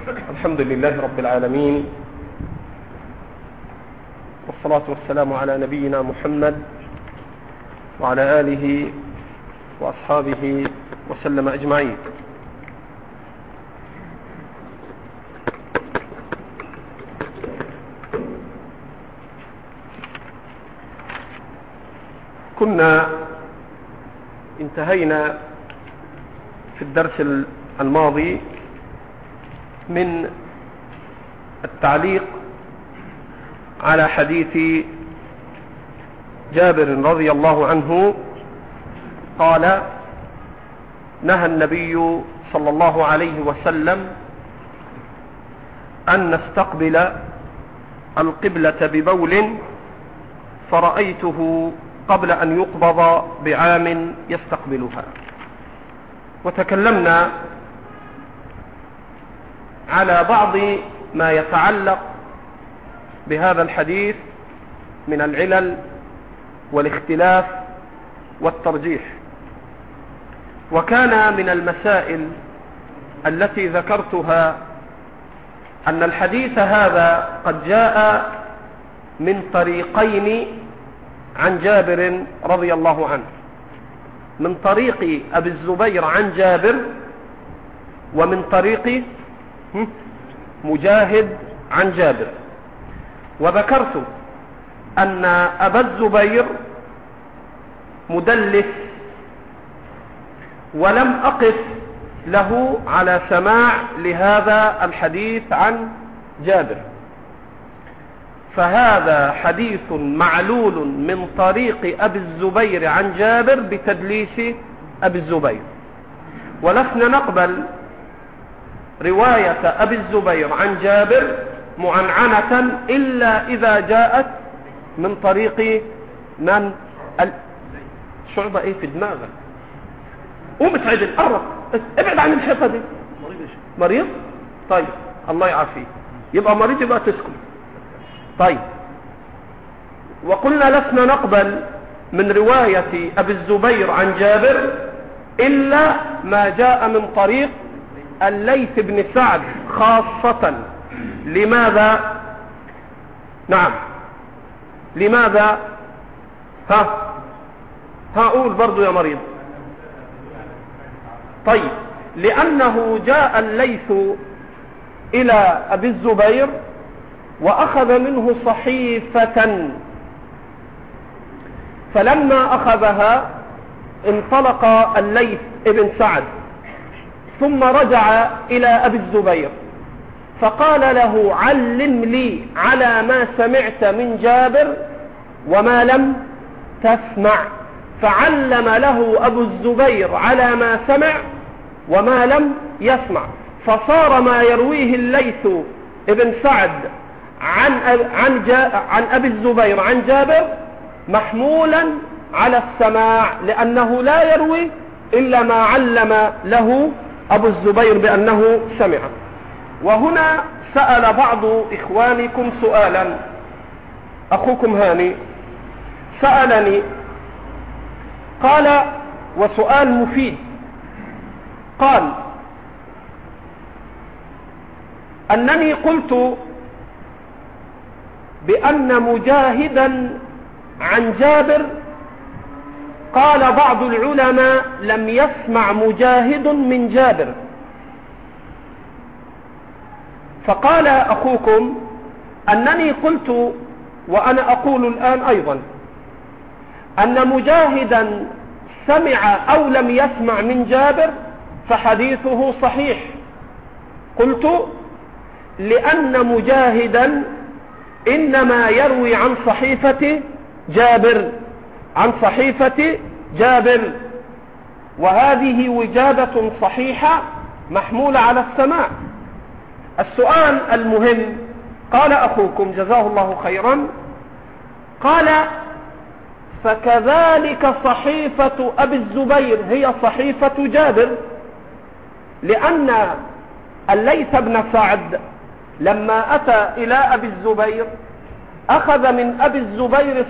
الحمد لله رب العالمين، والصلاة والسلام على نبينا محمد وعلى آله وأصحابه وسلم أجمعين. كنا انتهينا في الدرس الماضي من التعليق على حديث جابر رضي الله عنه قال: نهى النبي صلى الله عليه وسلم أن نستقبل القبلة ببول فرأيته قبل أن يقبض بعام يستقبلها. وتكلمنا على بعض ما يتعلق بهذا الحديث من العلل والاختلاف والترجيح. وكان من المسائل التي ذكرتها أن الحديث هذا قد جاء من طريقين عن جابر رضي الله عنه، من طريق أبي الزبير عن جابر، ومن طريق مجاهد عن جابر. وذكرت أن أبا الزبير مدلس، ولم أقف له على سماع لهذا الحديث عن جابر، فهذا حديث معلول من طريق أبي الزبير عن جابر بتدليس أبي الزبير. ولسنا نقبل رواية أبي الزبير عن جابر معنعنة إلا إذا جاءت من طريق من شعبة ايه في دماغك؟ قوم اتعدل، قرب، ابعد عن الحيطة دي. مريض؟ طيب الله يعافيه. يبقى مريض يبقى تسكن. طيب، وقلنا لسنا نقبل من رواية أبي الزبير عن جابر إلا ما جاء من طريق الليث بن سعد خاصة. لماذا؟ نعم، لماذا؟ هقول برضو يا مريض. طيب، لأنه جاء الليث إلى أبي الزبير وأخذ منه صحيفة، فلما أخذها انطلق الليث ابن سعد ثم رجع إلى أبي الزبير فقال له: علم لي على ما سمعت من جابر وما لم تسمع. فعلم له أبو الزبير على ما سمع وما لم يسمع، فصار ما يرويه الليث ابن سعد عن أبي الزبير عن جابر محمولا على السماع، لأنه لا يروي إلا ما علم له أبو الزبير بأنه سمع. وهنا سأل بعض إخوانكم سؤالا، أخوكم هاني سألني قال، وسؤال مفيد، قال: أنني قلت بأن مجاهدا عن جابر قال بعض العلماء لم يسمع مجاهد من جابر. فقال أخوكم أنني قلت وأنا أقول الآن أيضا أن مجاهدا سمع أو لم يسمع من جابر فحديثه صحيح. قلت: لأن مجاهدا إنما يروي عن صحيفة جابر، عن صحيفة جابر، وهذه وجادة صحيحة محمولة على السماع. السؤال المهم، قال أخوكم جزاه الله خيرا، قال: فكذلك صحيفة أبي الزبير هي صحيفة جابر، لأن الليث بن سعد لما أتى إلى أبي الزبير أخذ من أبي الزبير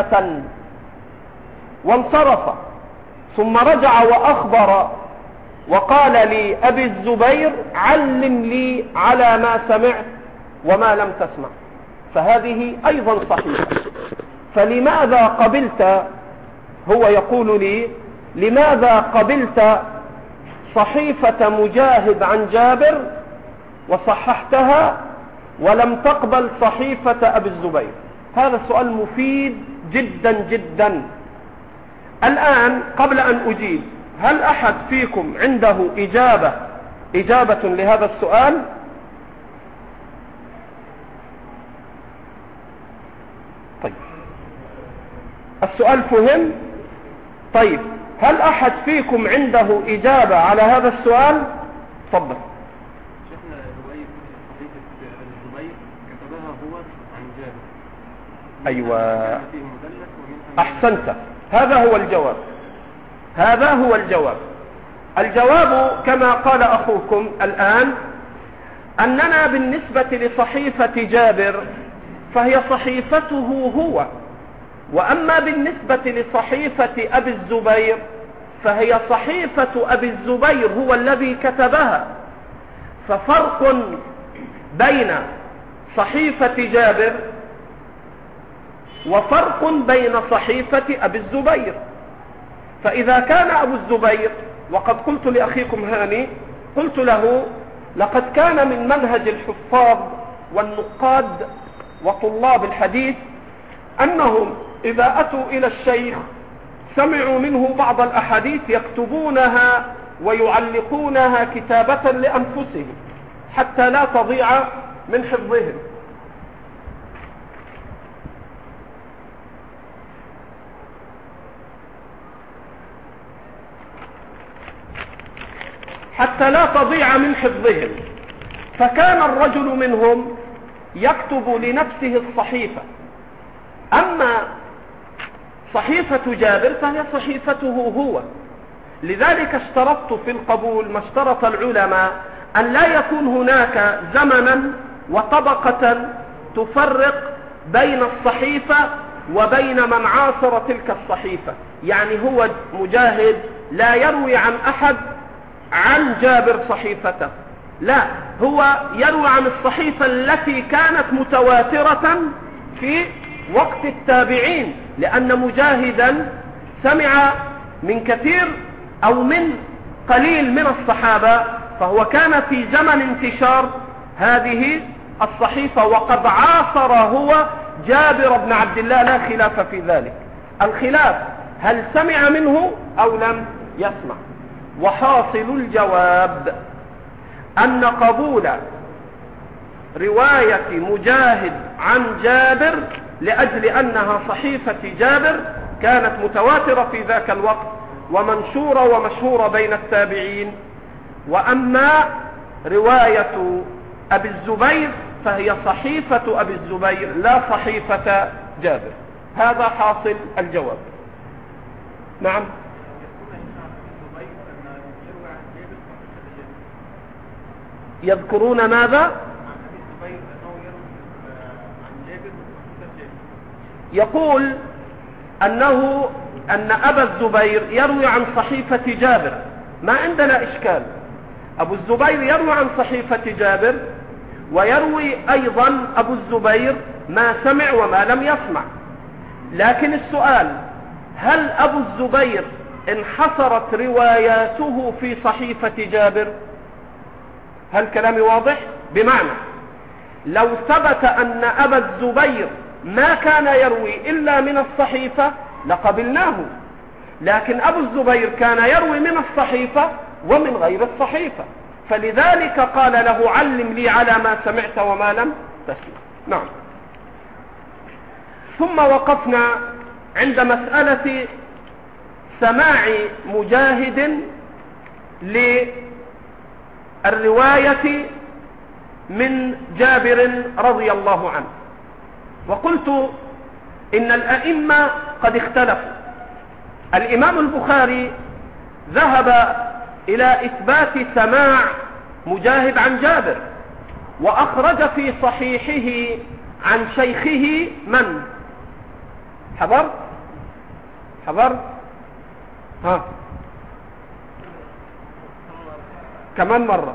صحيفة وانصرف، ثم رجع وأخبر وقال لي أبي الزبير علم لي على ما سمعت وما لم تسمع، فهذه أيضا صحيحة. فلماذا قبلت، هو يقول لي لماذا قبلت صحيفة مجاهد عن جابر وصححتها ولم تقبل صحيفة أبي الزبير؟ هذا السؤال مفيد جدا جدا. الآن قبل أن أجيب، هل أحد فيكم عنده إجابة لهذا السؤال؟ طيب، السؤال فهم؟ طيب، هل أحد فيكم عنده إجابة على هذا السؤال؟ تفضل. شيخنا، رواية صحيفة الزبير كتبها هو عن جابر. أيوة، أحسنت، هذا هو الجواب، هذا هو الجواب. الجواب كما قال أخوكم الآن، أننا بالنسبة لصحيفة جابر فهي صحيفته هو، وأما بالنسبة لصحيفة أبي الزبير فهي صحيفة أبي الزبير هو الذي كتبها. ففرق بين صحيفة جابر وفرق بين صحيفة أبي الزبير. فإذا كان أبو الزبير، وقد قلت لأخيكم هاني، قلت له لقد كان من منهج الحفاظ والنقاد وطلاب الحديث أنهم إذا أتوا إلى الشيخ سمعوا منه بعض الأحاديث يكتبونها ويعلقونها كتابة لأنفسهم حتى لا تضيع من حفظهم. حتى لا تضيع من حفظهم. فكان الرجل منهم يكتب لنفسه الصحيفة. أما صحيفة جابر فهي صحيفته هو. لذلك اشترطت في القبول ما اشترط العلماء، أن لا يكون هناك زمنا وطبقة تفرق بين الصحيفة وبين من عاصر تلك الصحيفة. يعني هو مجاهد لا يروي عن أحد عن جابر صحيفته، لا، هو يروي عن الصحيفة التي كانت متواترة في وقت التابعين، لأن مجاهدا سمع من كثير أو من قليل من الصحابة، فهو كان في زمن انتشار هذه الصحيفة، وقد عاصر هو جابر بن عبد الله، لا خلاف في ذلك. الخلاف هل سمع منه أو لم يسمع. وحاصل الجواب أن قبول رواية مجاهد عن جابر لأجل أنها صحيفة جابر كانت متواترة في ذاك الوقت ومنشورة ومشهورة بين التابعين. وأما رواية أبي الزبير فهي صحيفة أبي الزبير لا صحيفة جابر. هذا حاصل الجواب. نعم. يذكرون ماذا؟ يقول أن أبا الزبير يروي عن صحيفة جابر، ما عندنا إشكال. أبو الزبير يروي عن صحيفة جابر، ويروي أيضا أبو الزبير ما سمع وما لم يسمع. لكن السؤال، هل أبو الزبير انحصرت رواياته في صحيفة جابر؟ هل كلامي واضح؟ بمعنى لو ثبت أن أبا الزبير ما كان يروي إلا من الصحيفة لقبلناه، لكن أبو الزبير كان يروي من الصحيفة ومن غير الصحيفة، فلذلك قال له علم لي على ما سمعت وما لم تسمع. نعم. ثم وقفنا عند مسألة سماع مجاهد للرواية من جابر رضي الله عنه، وقلت إن الأئمة قد اختلفوا. الإمام البخاري ذهب إلى إثبات سماع مجاهد عن جابر، وأخرج في صحيحه عن شيخه من؟ حضر؟ ها؟ كمان مرة.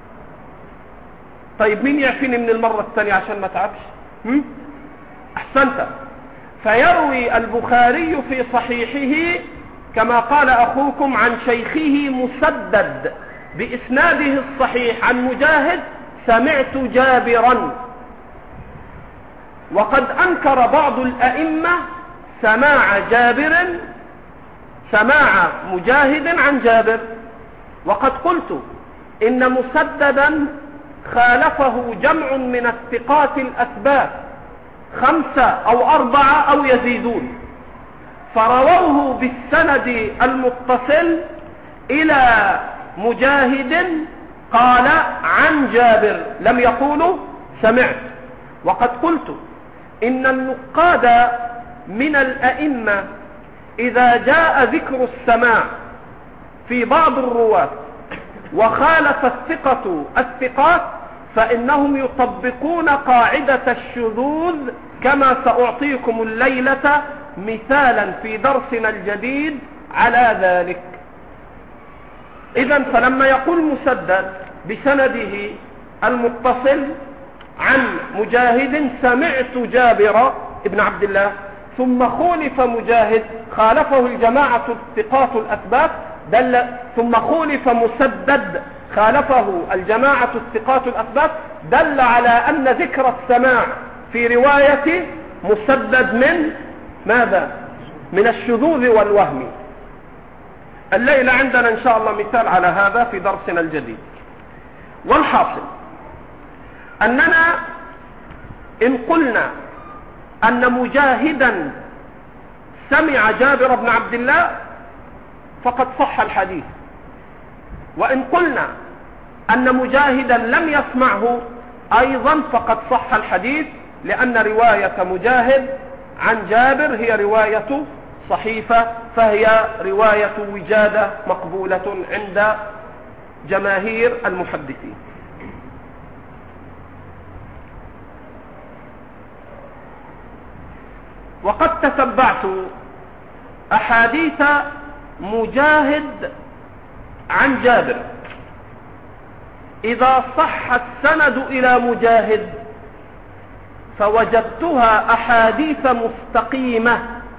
طيب مين يعفيني من المرة الثانية عشان ما تعبش؟ أحسنت. فيروي البخاري في صحيحه كما قال أخوكم عن شيخه مسدد بإسناده الصحيح عن مجاهد: سمعت جابرا. وقد أنكر بعض الأئمة سماع مجاهد عن جابر، وقد قلت إن مسددا خالفه جمع من الثقات الأثبات 5 أو 4 أو يزيدون، فرووه بالسند المتصل إلى مجاهد قال عن جابر، لم يقولوا سمعت. وقد قلت إن النقاد من الأئمة إذا جاء ذكر السماع في بعض الرواة وخالف الثقات فإنهم يطبقون قاعدة الشذوذ، كما سأعطيكم الليلة مثالا في درسنا الجديد على ذلك. إذن فلما يقول مسدد بسنده المتصل عن مجاهد: سمعت جابر ابن عبد الله، ثم خولف مجاهد خالفه الجماعة الثقات الأثبات ثم خولف مسدد خالفه الجماعة الثقات الأثبات، دل على أن ذكر السماع في رواية مسدد من ماذا؟ من الشذوذ والوهم. الليلة عندنا إن شاء الله مثال على هذا في درسنا الجديد. والحاصل أننا إن قلنا أن مجاهدا سمع جابر بن عبد الله فقد صح الحديث، وإن قلنا أن مجاهدا لم يسمعه أيضا فقد صح الحديث، لأن رواية مجاهد عن جابر هي رواية صحيفة، فهي رواية وجادة مقبولة عند جماهير المحدثين. وقد تتبعت أحاديث مجاهد عن جابر، إذا صح السند إلى مجاهد فوجدتها أحاديث مستقيمة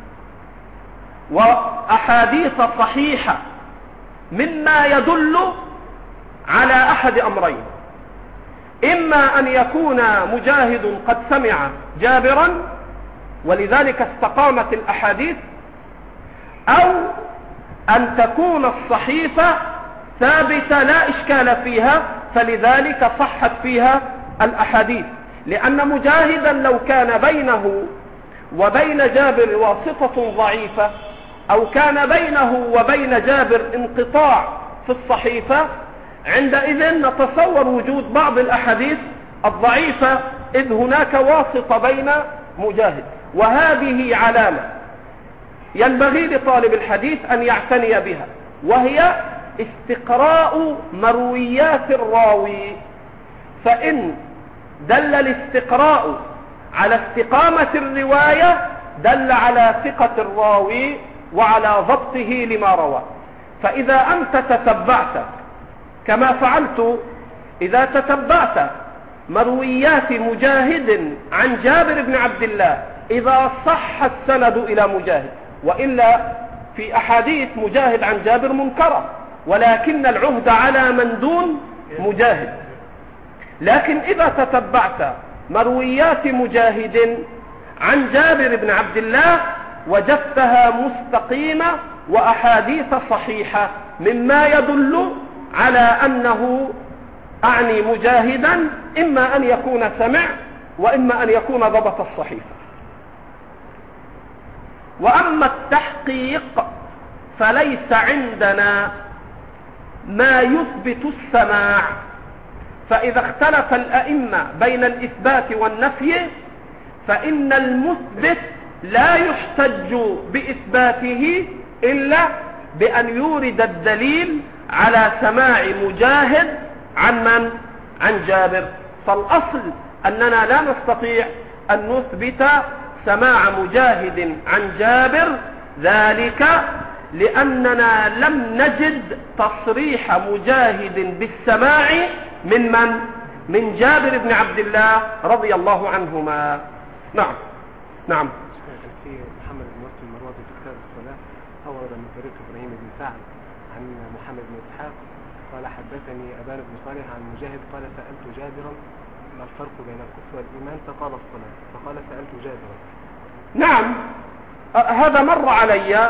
وأحاديث صحيحة، مما يدل على أحد أمرين: إما أن يكون مجاهد قد سمع جابرا ولذلك استقامت الأحاديث، أو أن تكون الصحيفة ثابتة لا إشكال فيها فلذلك صحت فيها الأحاديث. لأن مجاهدا لو كان بينه وبين جابر واسطة ضعيفة، أو كان بينه وبين جابر انقطاع في الصحيفة، عندئذ نتصور وجود بعض الأحاديث الضعيفة، إذ هناك واسطة بين مجاهد. وهذه علامة ينبغي لطالب الحديث أن يعتني بها، وهي استقراء مرويات الراوي. فإن دل الاستقراء على استقامة الرواية دل على ثقة الراوي وعلى ضبطه لما روى. فإذا أنت تتبعت كما فعلت، إذا تتبعت مرويات مجاهد عن جابر بن عبد الله إذا صح السند إلى مجاهد، وإلا في أحاديث مجاهد عن جابر منكرة، ولكن العهد على من دون مجاهد. لكن إذا تتبعت مرويات مجاهد عن جابر بن عبد الله وجدتها مستقيمة وأحاديث صحيحة، مما يدل على أنه أعني مجاهدا إما أن يكون سمع وإما أن يكون ضبط الصحيفة. وأما التحقيق فليس عندنا ما يثبت السماع، فإذا اختلف الأئمة بين الإثبات والنفي فإن المثبت لا يحتج بإثباته إلا بأن يورد الدليل على سماع مجاهد عن من؟ عن جابر. فالأصل أننا لا نستطيع أن نثبت سماع مجاهد عن جابر، ذلك لأننا لم نجد تصريح مجاهد بالسماع من من؟ من جابر بن عبد الله رضي الله عنهما. نعم. نعم. في محمد بن وقت المروزي في كتاب الصلاة أورد من طريق إبراهيم بن سعد عن محمد بن إسحاق قال حدثني أبان بن صالح عن مجاهد قال سألت جابرا ما الفرق بين الكفر والإيمان فقال الصلاة، فقال سألت جابرا. نعم، هذا مر علي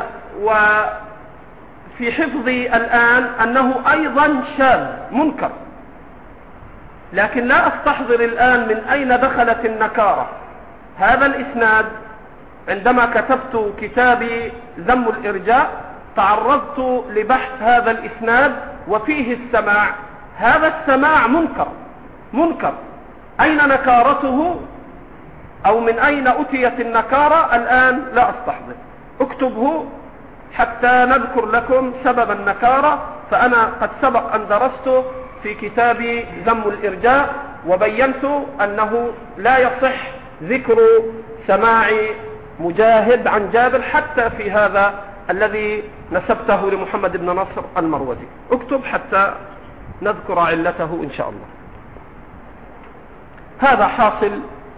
وفي حفظي الآن أنه أيضا شاذ منكر، لكن لا أستحضر الآن من أين دخلت النكارة. هذا الإسناد عندما كتبت كتابي ذم الإرجاء تعرضت لبحث هذا الإسناد وفيه السماع. هذا السماع منكر. أين نكارته أو من أين أتيت النكارة الآن لا أستحضر. اكتبه حتى نذكر لكم سبب النكارة، فأنا قد سبق أن درسته في كتابي ذم الإرجاء وبينت أنه لا يصح ذكر سماع مجاهد عن جابر حتى في هذا الذي نسبته لمحمد بن نصر المروزي. اكتب حتى نذكر علته إن شاء الله. هذا حاصل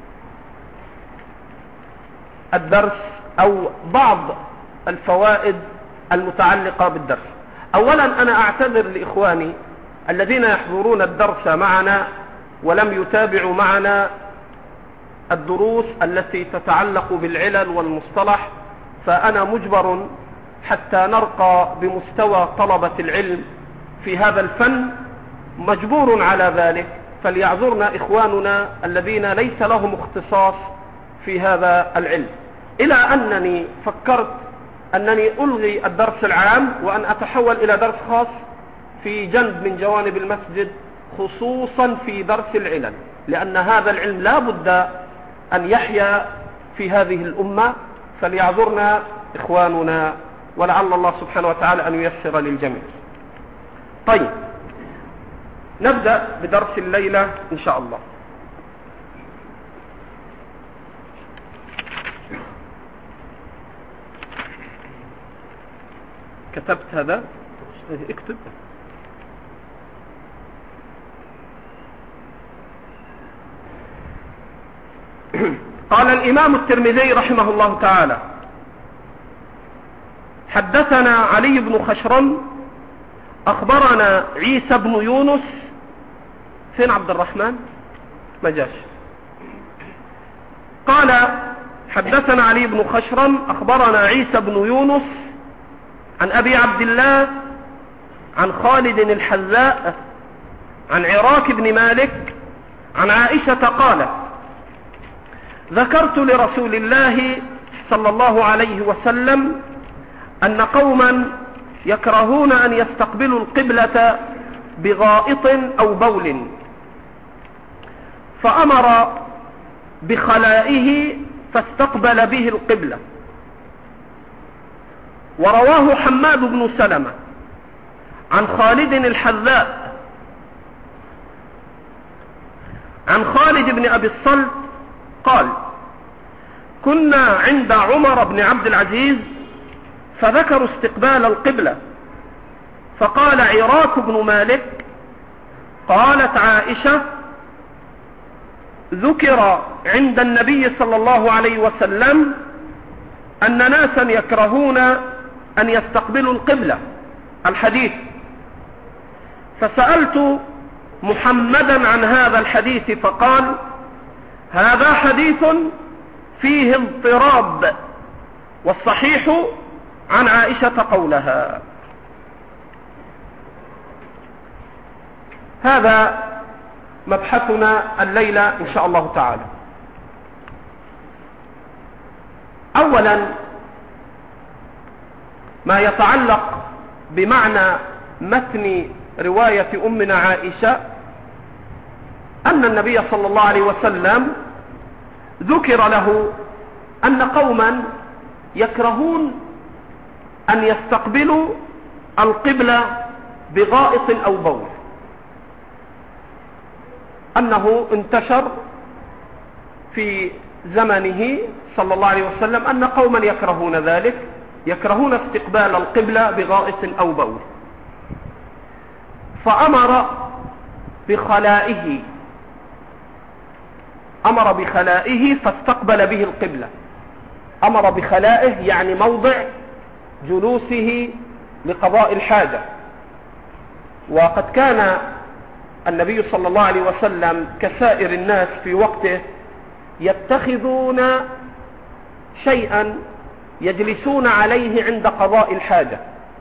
الدرس أو بعض الفوائد المتعلقة بالدرس. أولا أنا أعتذر لإخواني الذين يحضرون الدرس معنا ولم يتابعوا معنا الدروس التي تتعلق بالعلل والمصطلح، فأنا مجبر حتى نرقى بمستوى طلبة العلم في هذا الفن، مجبور على ذلك، فليعذرنا إخواننا الذين ليس لهم اختصاص في هذا العلم. إلى أنني فكرت أنني ألغي الدرس العام وأن أتحول إلى درس خاص في جنب من جوانب المسجد خصوصا في درس العلل، لأن هذا العلم لا بد أن يحيا في هذه الأمة، فليعذرنا إخواننا ولعل الله سبحانه وتعالى أن ييسر للجميع. طيب، نبدأ بدرس الليلة إن شاء الله. كتبت هذا؟ اكتب. قال الإمام الترمذي رحمه الله تعالى: حدثنا علي بن خشرم أخبرنا عيسى بن يونس. فين عبد الرحمن؟ ما جاش. قال حدثنا علي بن خشرم أخبرنا عيسى بن يونس عن أبي عبد الله عن خالد الحذاء عن عراك بن مالك عن عائشة قالت: ذكرت لرسول الله صلى الله عليه وسلم أن قوما يكرهون أن يستقبلوا القبلة بغائط أو بول، فأمر بخلائه فاستقبل به القبلة. ورواه حماد بن سلمة عن خالد الحذاء عن خالد بن أبي الصلت قال: كنا عند عمر بن عبد العزيز فذكروا استقبال القبلة، فقال عراك بن مالك: قالت عائشة: ذكر عند النبي صلى الله عليه وسلم أن ناسا يكرهون أن يستقبلوا القبلة. الحديث. فسألت محمدا عن هذا الحديث فقال: هذا حديث فيه اضطراب، والصحيح عن عائشة قولها. هذا مبحثنا الليلة إن شاء الله تعالى. أولا ما يتعلق بمعنى متن رواية أمنا عائشة، أن النبي صلى الله عليه وسلم ذكر له أن قوما يكرهون أن يستقبلوا القبلة بغائط أو بول، أنه انتشر في زمنه صلى الله عليه وسلم أن قوما يكرهون ذلك، يكرهون استقبال القبلة بغائط أو بول، فأمر بخلائه فاستقبل به القبلة. أمر بخلائه يعني موضع جلوسه لقضاء الحاجة. وقد كان النبي صلى الله عليه وسلم كسائر الناس في وقته يتخذون شيئا يجلسون عليه عند قضاء الحاجة،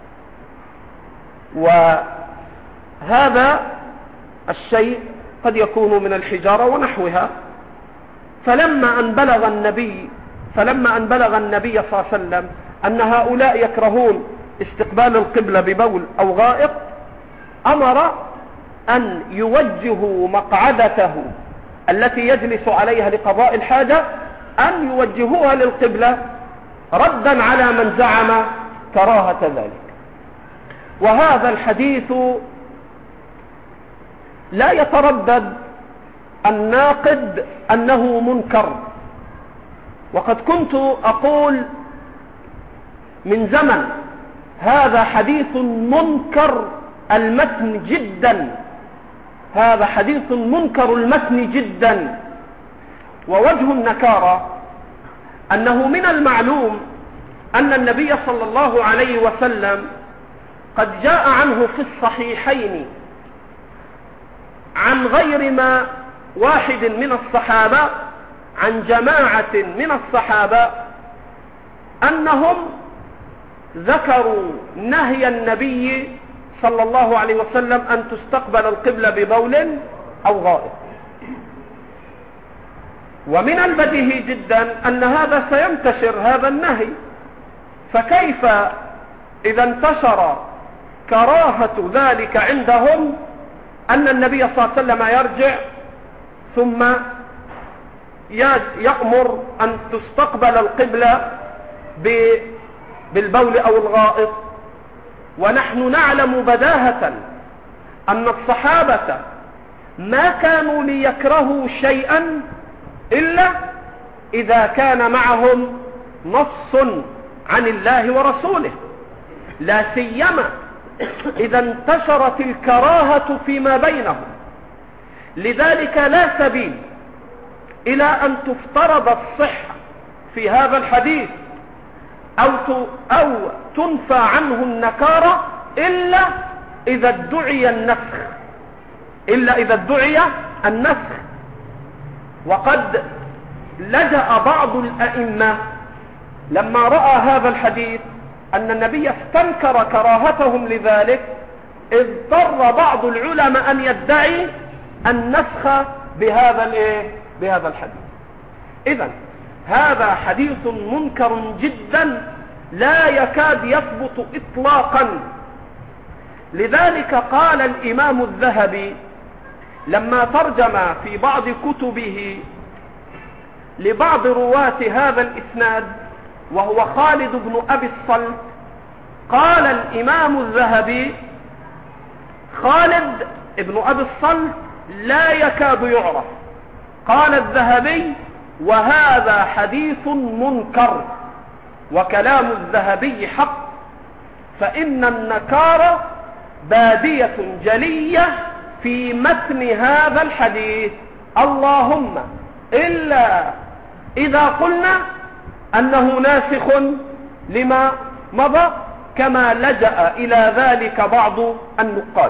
وهذا الشيء قد يكون من الحجارة ونحوها. فلما أن بلغ النبي صلى الله عليه وسلم أن هؤلاء يكرهون استقبال القبلة ببول أو غائط، أمر أن يوجهوا مقعدته التي يجلس عليها لقضاء الحاجة، أن يوجهوها للقبلة ردا على من زعم كراهة ذلك. وهذا الحديث لا يتردد الناقد أنه منكر، وقد كنت أقول من زمن هذا حديث منكر المتن جدا، هذا حديث منكر المتن جدا. ووجه النكارة أنه من المعلوم أن النبي صلى الله عليه وسلم قد جاء عنه في الصحيحين عن غير ما واحد من الصحابة، عن جماعة من الصحابة، أنهم ذكروا نهي النبي صلى الله عليه وسلم أن تستقبل القبلة ببول أو غائط. ومن البديهي جدا أن هذا سينتشر هذا النهي، فكيف إذا انتشر كراهة ذلك عندهم أن النبي صلى الله عليه وسلم يرجع ثم يأمر أن تستقبل القبلة بالبول أو الغائط، ونحن نعلم بداهة أن الصحابة ما كانوا ليكرهوا شيئا إلا إذا كان معهم نص عن الله ورسوله، لا سيما إذا انتشرت الكراهة فيما بينهم. لذلك لا سبيل إلى أن تفترض الصحة في هذا الحديث أو تنفى عنه النكارة إلا إذا ادعي النسخ. وقد لجأ بعض الأئمة لما رأى هذا الحديث أن النبي استنكر كراهتهم لذلك، اضطر بعض العلماء أن يدعي النسخ بهذا الحديث. إذن هذا حديث منكر جدا لا يكاد يثبت إطلاقا. لذلك قال الإمام الذهبي لما ترجم في بعض كتبه لبعض رواة هذا الإسناد وهو خالد بن أبي الصلت، قال الإمام الذهبي خالد بن أبي الصلت لا يكاد يعرف. قال الذهبي وهذا حديث منكر، وكلام الذهبي حق، فإن النكارة بادية جلية في متن هذا الحديث، اللهم إلا إذا قلنا أنه ناسخ لما مضى، كما لجأ إلى ذلك بعض النقاد.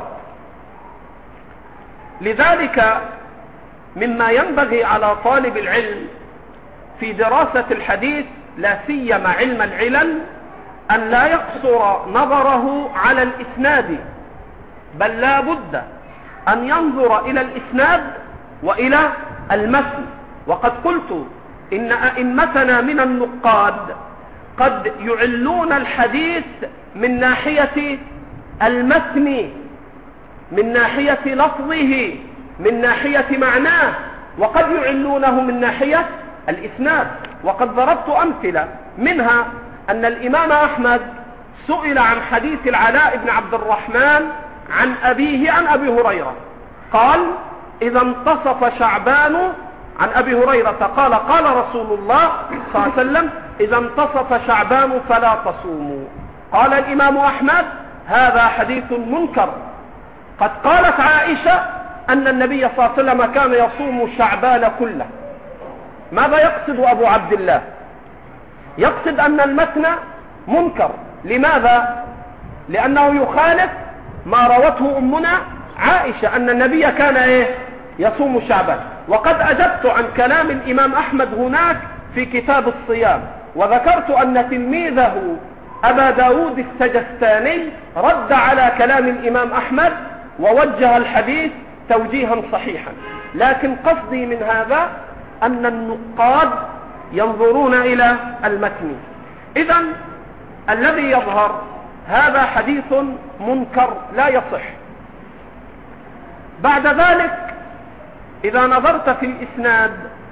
لذلك مما ينبغي على طالب العلم في دراسة الحديث، لا سيما علم العلل، أن لا يقصر نظره على الإسناد، بل لا بد أن ينظر إلى الإسناد وإلى المتن. وقد قلت إن أئمتنا من النقاد قد يعلون الحديث من ناحية المتن، من ناحية لفظه، من ناحية معناه، وقد يعلونه من ناحية الإسناد. وقد ضربت أمثلة، منها أن الإمام أحمد سئل عن حديث العلاء بن عبد الرحمن عن أبيه عن أبي هريرة، قال إذا انتصف شعبان، عن أبي هريرة قال قال رسول الله صلى الله عليه وسلم إذا انتصف شعبان فلا تصوموا. قال الإمام أحمد هذا حديث منكر. قد قالت عائشة أن النبي صلى الله عليه وسلم كان يصوم شعبان كله. ماذا يقصد أبو عبد الله؟ يقصد أن المتن منكر. لماذا؟ لأنه يخالف ما روته أمنا عائشة أن النبي كان يصوم شعبان. وقد أجبت عن كلام الإمام أحمد هناك في كتاب الصيام، وذكرت أن تلميذه أبا داود السجستاني رد على كلام الإمام أحمد ووجه الحديث توجيها صحيحا. لكن قصدي من هذا أن النقاد ينظرون إلى المتن. إذن الذي يظهر هذا حديث منكر لا يصح. بعد ذلك إذا نظرت في الإسناد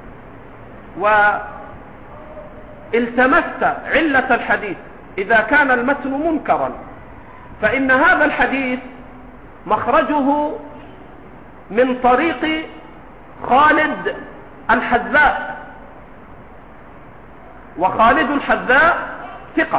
والتمست علة الحديث، إذا كان المتن منكرا فإن هذا الحديث مخرجه من طريق خالد الحذاء، وخالد الحذاء ثقة،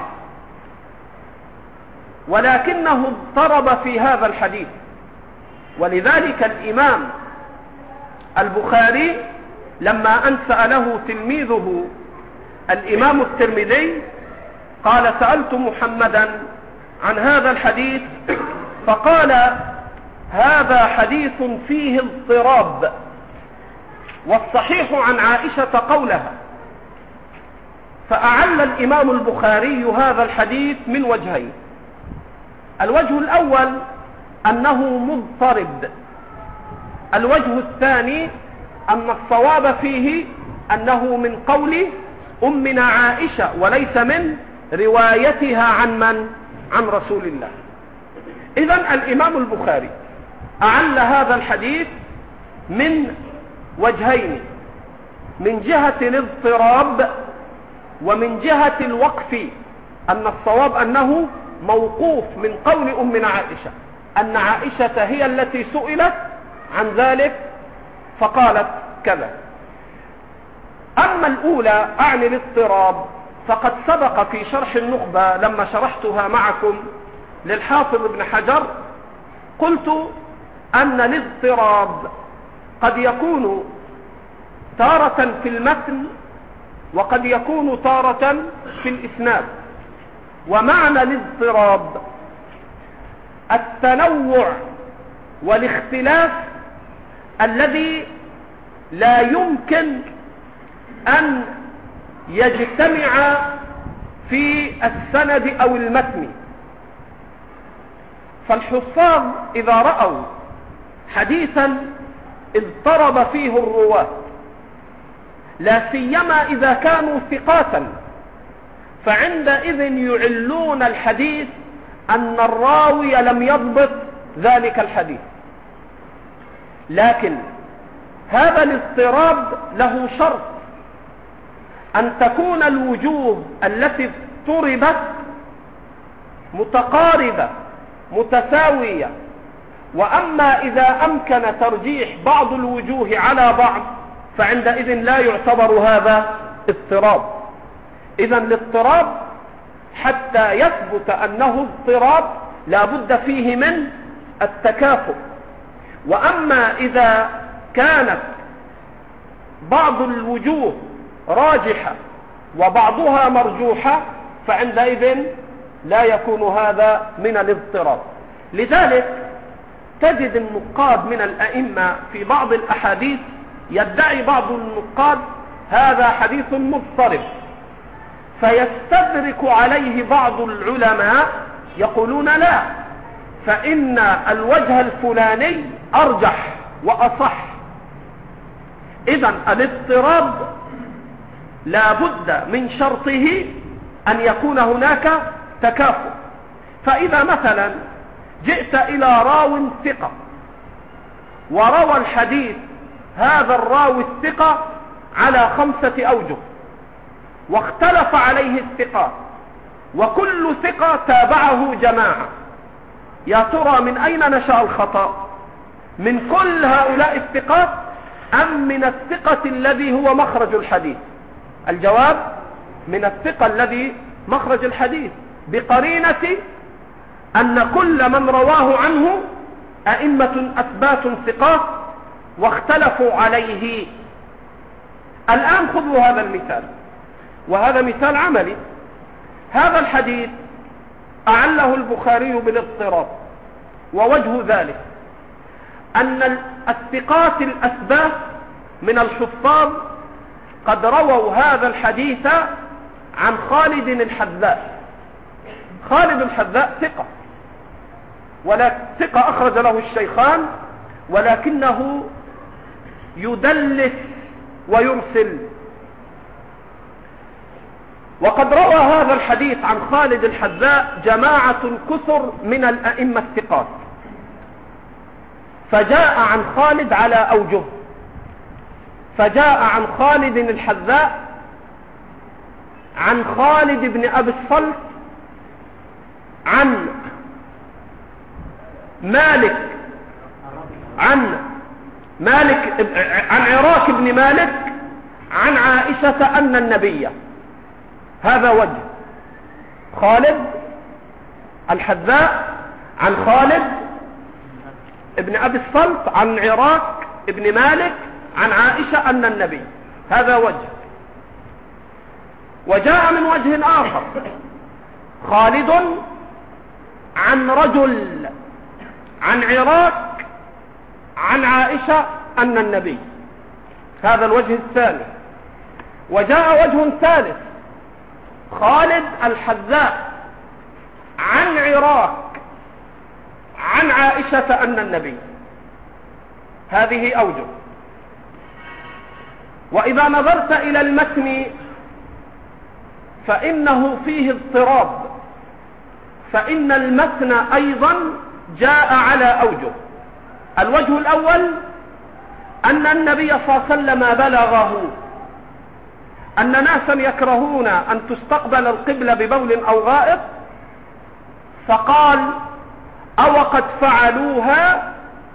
ولكنه اضطرب في هذا الحديث. ولذلك الإمام البخاري لما أن سأله تلميذه الإمام الترمذي قال سألت محمدا عن هذا الحديث فقال هذا حديث فيه اضطراب، والصحيح عن عائشة قولها. فأعل الإمام البخاري هذا الحديث من وجهين. الوجه الأول أنه مضطرب، الوجه الثاني أن الصواب فيه أنه من قول أمنا عائشة وليس من روايتها عن من؟ عن رسول الله. إذن الإمام البخاري أعل هذا الحديث من وجهين، من جهة الاضطراب ومن جهة الوقف، أن الصواب أنه موقوف من قول أمنا عائشة، أن عائشة هي التي سئلت عن ذلك فقالت كذا. أما الأولى أعني الاضطراب فقد سبق في شرح النخبة لما شرحتها معكم للحافظ ابن حجر قلت أن الاضطراب قد يكون تارة في المتن وقد يكون تارة في الإسناد. ومعنى الاضطراب التنوع والاختلاف الذي لا يمكن أن يجتمع في السند أو المتن. فالحفاظ إذا رأوا حديثا اضطرب فيه الرواة لا سيما إذا كانوا ثقاتا فعندئذ يعلون الحديث أن الراوي لم يضبط ذلك الحديث. لكن هذا الاضطراب له شرط، أن تكون الوجوه التي اضطربت متقاربة متساوية. وأما إذا أمكن ترجيح بعض الوجوه على بعض فعندئذ لا يعتبر هذا اضطراب. إذن الاضطراب حتى يثبت أنه اضطراب لا بد فيه من التكافؤ. وأما إذا كانت بعض الوجوه راجحة وبعضها مرجوحة فعندئذ لا يكون هذا من الاضطراب. لذلك تجد النقاد من الأئمة في بعض الأحاديث يدعي بعض النقاد هذا حديث مضطرب، فيستدرك عليه بعض العلماء يقولون لا، فإن الوجه الفلاني أرجح وأصح. إذن الاضطراب لا بد من شرطه أن يكون هناك تكافؤ. فإذا مثلا جئت إلى راو ثقة وروى الحديث هذا الراوي الثقة على 5 أوجه واختلف عليه الثقات وكل ثقة تابعه جماعة، يا ترى من أين نشأ الخطأ؟ من كل هؤلاء الثقات أم من الثقة الذي هو مخرج الحديث؟ الجواب من الثقة الذي مخرج الحديث، بقرينة أن كل من رواه عنه أئمة أثبات ثقات واختلفوا عليه. الآن خذوا هذا المثال، وهذا مثال عملي. هذا الحديث أعله البخاري بالاضطراب، ووجه ذلك أن الثقات الأثبات من الحفاظ قد رووا هذا الحديث عن خالد الحذاء. خالد الحذاء ثقة، ولا ثقة أخرج له الشيخان، ولكنه يدلس ويرسل. وقد روى هذا الحديث عن خالد الحذاء جماعة كثر من الأئمة الثقات، فجاء عن خالد على أوجه. فجاء عن خالد الحذاء عن خالد بن أبي الصلت عن مالك عن عراك بن مالك عن عائشة أن النبي. هذا وجه خالد الحذاء عن خالد ابن أبي الصلت عن عراك ابن مالك عن عائشة أن النبي. هذا وجه. وجاء من وجه آخر خالد عن رجل عن عراك عن عائشة أن النبي. هذا الوجه الثاني. وجاء وجه ثالث خالد الحذاء عن عراك عن عائشة أن النبي. هذه أوجه. وإذا نظرت إلى المتن فإنه فيه اضطراب، فإن المتن أيضا جاء على أوجه. الوجه الأول أن النبي صلى الله عليه وسلم بلغه أن ناسا يكرهون أن تستقبل القبلة ببول أو غائط، فقال: أو قد فعلوها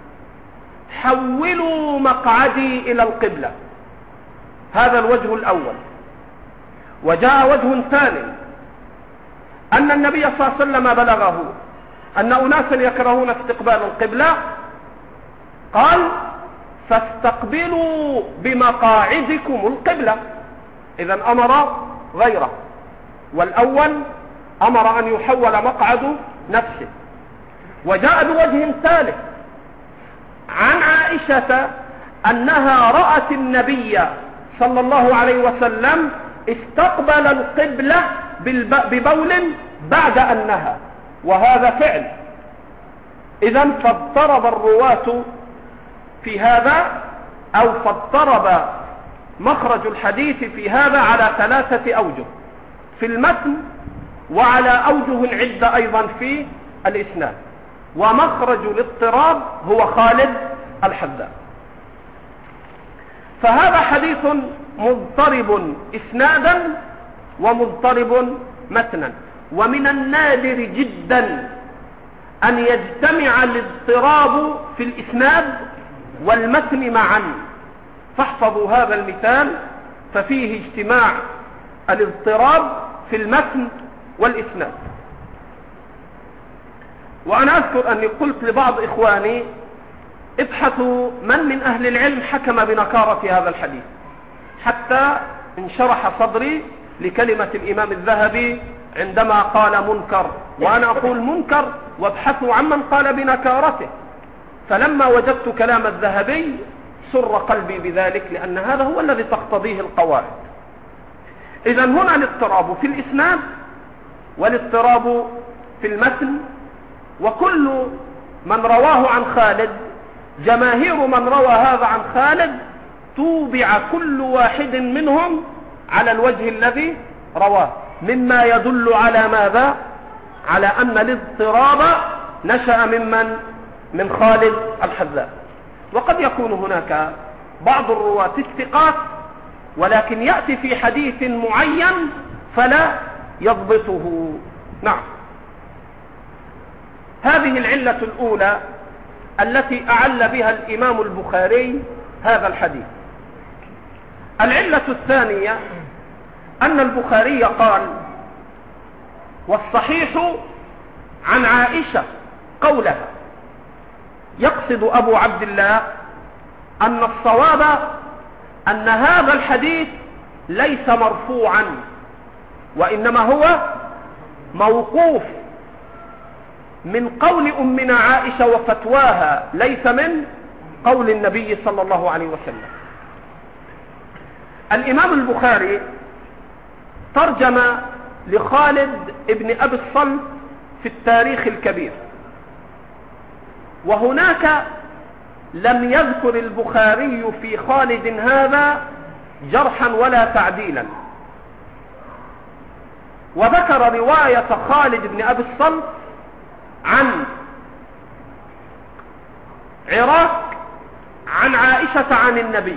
حولوا مقعدي إلى القبلة. هذا الوجه الأول. وجاء وجه ثاني أن النبي صلى الله عليه وسلم بلغه أن أناسا يكرهون استقبال القبلة، قال: فاستقبلوا بمقاعدكم القبلة. إذن أمر غيره، والأول أمر أن يحول مقعد نفسه. وجاء بوجه ثالث عن عائشة أنها رأت النبي صلى الله عليه وسلم استقبل القبلة ببول بعد أن نهى، وهذا فعل. إذن فاضطرب الرواة في هذا، أو فاضطرب مخرج الحديث في هذا على 3 أوجه في المتن، وعلى أوجه عدة أيضا في الإسناد. ومخرج الاضطراب هو خالد الحذاء. فهذا حديث مضطرب إسنادا ومضطرب متنا. ومن النادر جدا أن يجتمع الاضطراب في الإسناد والمتن معا. فاحفظوا هذا المثال، ففيه اجتماع الاضطراب في المتن والإسناد. وأنا أذكر أني قلت لبعض إخواني: ابحثوا من أهل العلم حكم بنكارة هذا الحديث، حتى انشرح صدري لكلمة الإمام الذهبي عندما قال منكر، وأنا أقول منكر وابحثوا عمن قال بنكارته. فلما وجدت كلام الذهبي سر قلبي بذلك، لأن هذا هو الذي تقتضيه القواعد. إذن هنا الاضطراب في الإسناد والاضطراب في المتن. وكل من رواه عن خالد، جماهير من روى هذا عن خالد توبع كل واحد منهم على الوجه الذي رواه، مما يدل على ماذا؟ على أن الاضطراب نشأ من خالد الحذاء. وقد يكون هناك بعض الرواة الثقات، ولكن يأتي في حديث معين فلا يضبطه. نعم، هذه العلة الأولى التي أعل بها الإمام البخاري هذا الحديث. العلة الثانية أن البخاري قال: والصحيح عن عائشة قولها. يقصد أبو عبد الله أن الصواب أن هذا الحديث ليس مرفوعا، وإنما هو موقوف من قول أمنا عائشة وفتواها، ليس من قول النبي صلى الله عليه وسلم. الإمام البخاري ترجم لخالد ابن أبي الصلت في التاريخ الكبير، وهناك لم يذكر البخاري في خالد هذا جرحا ولا تعديلا، وذكر رواية خالد بن أبي الصلت عن عراك عن عائشة عن النبي.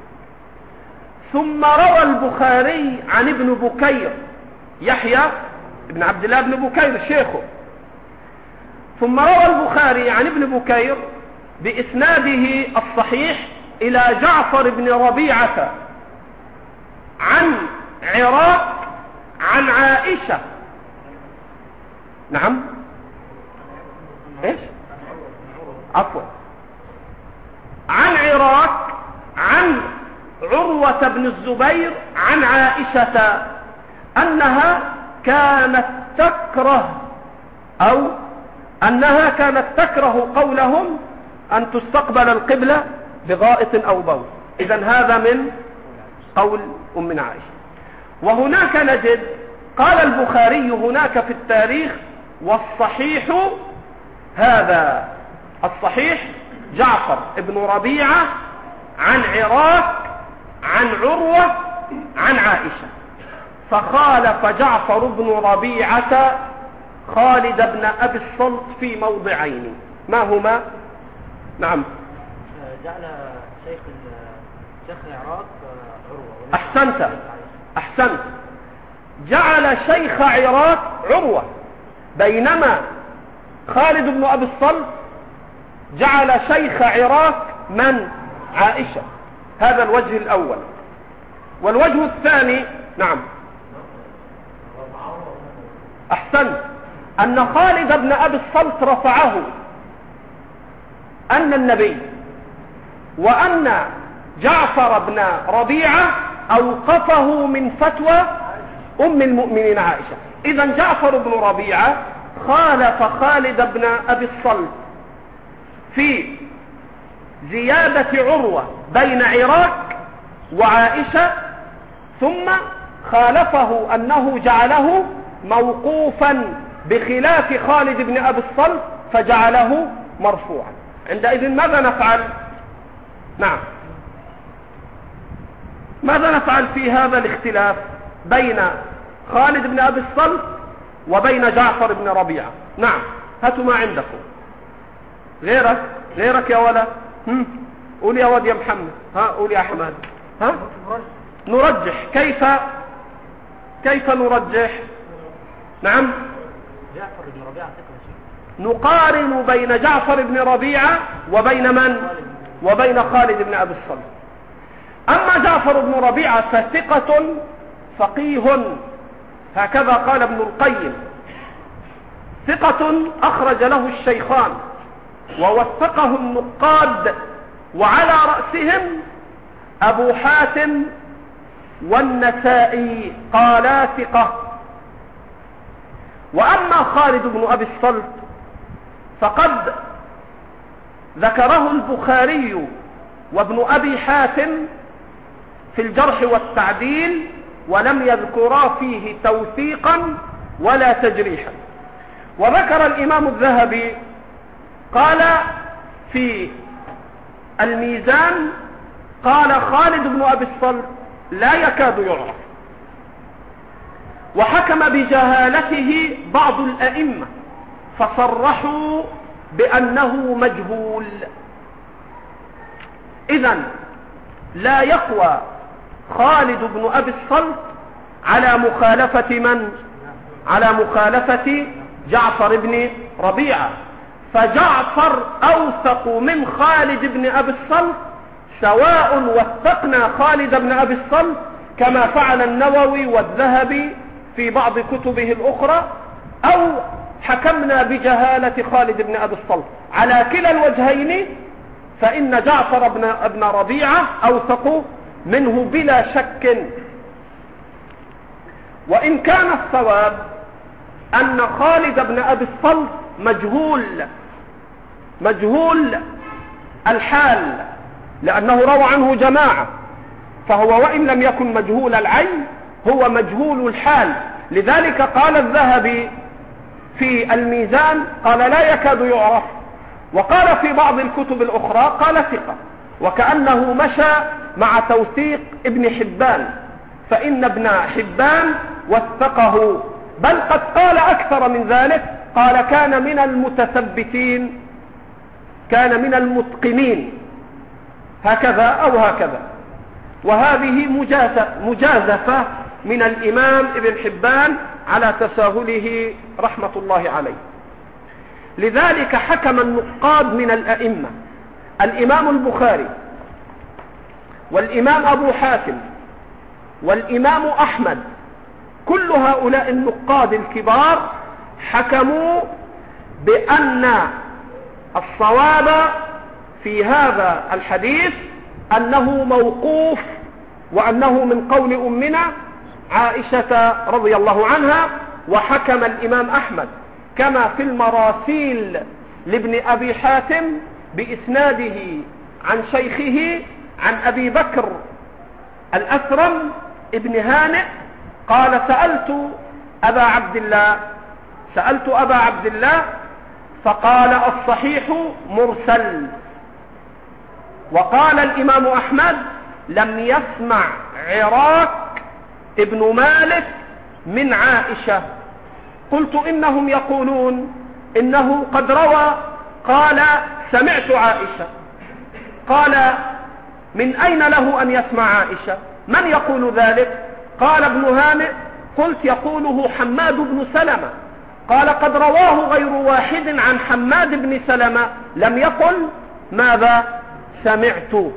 ثم روى البخاري عن ابن بكير، يحيى بن عبد الله بن بكير شيخه. ثم روى البخاري عن ابن بكير بإسناده الصحيح إلى جعفر بن ربيعة عن عراك عن عائشة. نعم، ايش؟ عفوا، عن عراك عن عروة بن الزبير عن عائشة أنها كانت تكره قولهم أن تستقبل القبلة بغائط أو بول. إذن هذا من قول أمنا عائشة. وهناك نجد قال البخاري هناك في التاريخ: والصحيح هذا. الصحيح جعفر بن ربيعة عن عراك عن عروة عن عائشة. فخالف جعفر بن ربيعة خالد بن أبي الصلت في موضعين. ما هما؟ نعم، جعل شيخ العراق عروة. أحسنت. جعل شيخ عراق عروة، بينما خالد بن أبي الصلت جعل شيخ عراق من؟ عائشة. هذا الوجه الأول. والوجه الثاني، نعم، أحسنت، أن خالد بن أبي الصلت رفعه أن النبي، وأن جعفر بن ربيعة أوقفه من فتوى أم المؤمنين عائشة. إذن جعفر بن ربيعة خالف خالد بن أبي الصلت في زيادة عروة بين عراك وعائشة، ثم خالفه أنه جعله موقوفا بخلاف خالد بن أبي الصلت فجعله مرفوعا. عندئذ ماذا نفعل؟ نعم، ماذا نفعل في هذا الاختلاف بين خالد بن أبي الصلت وبين جعفر بن ربيعة؟ نعم، هاتوا ما عندكم. غيرك يا ولا؟ قول يا ود يا محمد. قول يا حماد. نرجح. كيف نرجح؟ نعم، جعفر بن ربيعة نقارن بين جعفر بن ربيعة وبين من؟ وبين خالد بن أبي الصلت. أما جعفر بن ربيعة فثقة فقيه، هكذا قال ابن القيم، ثقة أخرج له الشيخان ووثقه النقاد، وعلى رأسهم أبو حاتم والنسائي قالا ثقة. وأما خالد بن أبي الصلت فقد ذكره البخاري وابن أبي حاتم في الجرح والتعديل، ولم يذكرا فيه توثيقا ولا تجريحا. وذكر الإمام الذهبي قال في الميزان، قال خالد بن أبي الصلت لا يكاد يعرف، وحكم بجهالته بعض الأئمة فصرحوا بأنه مجهول. إذن لا يقوى خالد بن أبي الصلت على مخالفة من؟ على مخالفة جعفر بن ربيعة. فجعفر أوثق من خالد بن أبي الصلت، سواء وثقنا خالد بن أبي الصلت كما فعل النووي والذهبي في بعض كتبه الأخرى، أو حكمنا بجهالة خالد بن أبي الصلت. على كلا الوجهين فإن جعفر بن ربيعة أوثق منه بلا شك. وإن كان الصواب أن خالد بن أبي الصلت مجهول الحال، لأنه روى عنه جماعة، فهو وإن لم يكن مجهول العين هو مجهول الحال. لذلك قال الذهبي في الميزان قال لا يكاد يعرف، وقال في بعض الكتب الأخرى قال ثقة، وكأنه مشى مع توثيق ابن حبان، فإن ابن حبان وثقه، بل قد قال أكثر من ذلك، قال كان من المتثبتين، كان من المتقنين، هكذا أو هكذا. وهذه مجازفة من الإمام ابن حبان على تساهله رحمة الله عليه. لذلك حكم النقاد من الأئمة الإمام البخاري والإمام أبو حاتم والإمام أحمد، كل هؤلاء النقاد الكبار حكموا بأن الصواب في هذا الحديث أنه موقوف، وأنه من قول أمنا عائشة رضي الله عنها. وحكم الإمام أحمد كما في المراسيل لابن أبي حاتم بإسناده عن شيخه عن أبي بكر الأثرم ابن هانئ قال سألت أبا عبد الله فقال الصحيح مرسل. وقال الإمام أحمد لم يسمع عراك ابن مالك من عائشة. قلت إنهم يقولون إنه قد روى، قال سمعت عائشة. قال من أين له أن يسمع عائشة؟ من يقول ذلك؟ قال ابن هانئ قلت يقوله حماد بن سلمة. قال قد رواه غير واحد عن حماد بن سلمة، لم يقل ماذا؟ سمعت.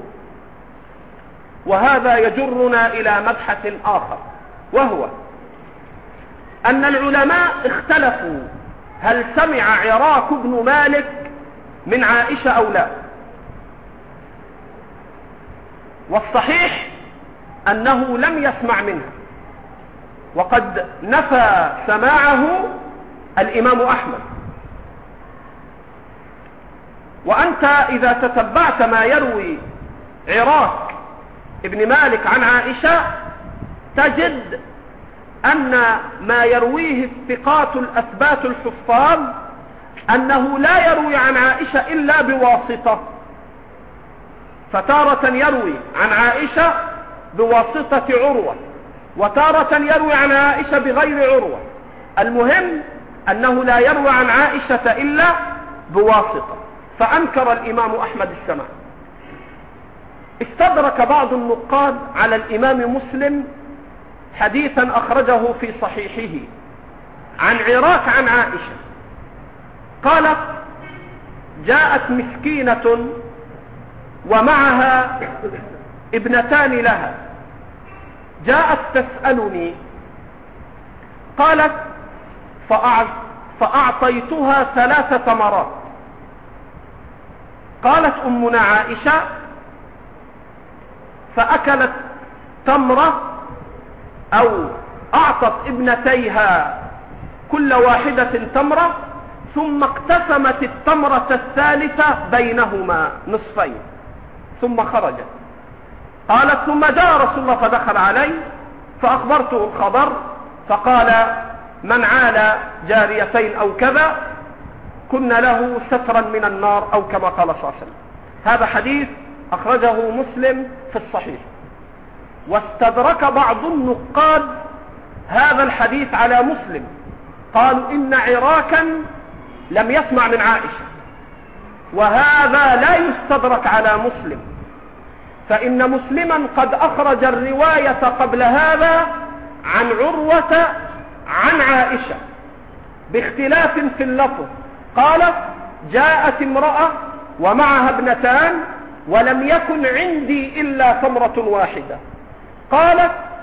وهذا يجرنا إلى مبحث آخر، وهو أن العلماء اختلفوا هل سمع عراك بن مالك من عائشة أو لا. والصحيح أنه لم يسمع منها، وقد نفى سماعه الإمام أحمد. وأنت إذا تتبعت ما يروي عراك ابن مالك عن عائشة تجد أن ما يرويه الثقات الأثبات الحفاظ أنه لا يروي عن عائشة إلا بواسطة، فتارة يروي عن عائشة بواسطة عروة، وتارة يروي عن عائشة بغير عروة. المهم أنه لا يروي عن عائشة إلا بواسطة. فأنكر الإمام أحمد السماع. استدرك بعض النقاد على الإمام مسلم حديثا أخرجه في صحيحه عن عراك عن عائشة، قالت جاءت مسكينة ومعها ابنتان لها، جاءت تسألني، قالت فأعطيتها 3 تمرات. قالت أمنا عائشة فأكلت تمرة أو أعطت ابنتيها كل واحدة تمرة، ثم اقتسمت التمرة الثالثة بينهما نصفين ثم خرجت. قالت ثم جاء رسول الله فدخل علي فأخبرته الخبر، فقال من عال جاريتين أو كذا كن له سترا من النار، أو كما قال صلى الله عليه وسلم. هذا حديث أخرجه مسلم في الصحيح. واستدرك بعض النقاد هذا الحديث على مسلم، قالوا إن عراكا لم يسمع من عائشة، وهذا لا يستدرك على مسلم، فإن مسلما قد أخرج الرواية قبل هذا عن عروة عن عائشة باختلاف في اللفظ. قالت جاءت امرأة ومعها ابنتان ولم يكن عندي إلا تمرة واحدة. قالت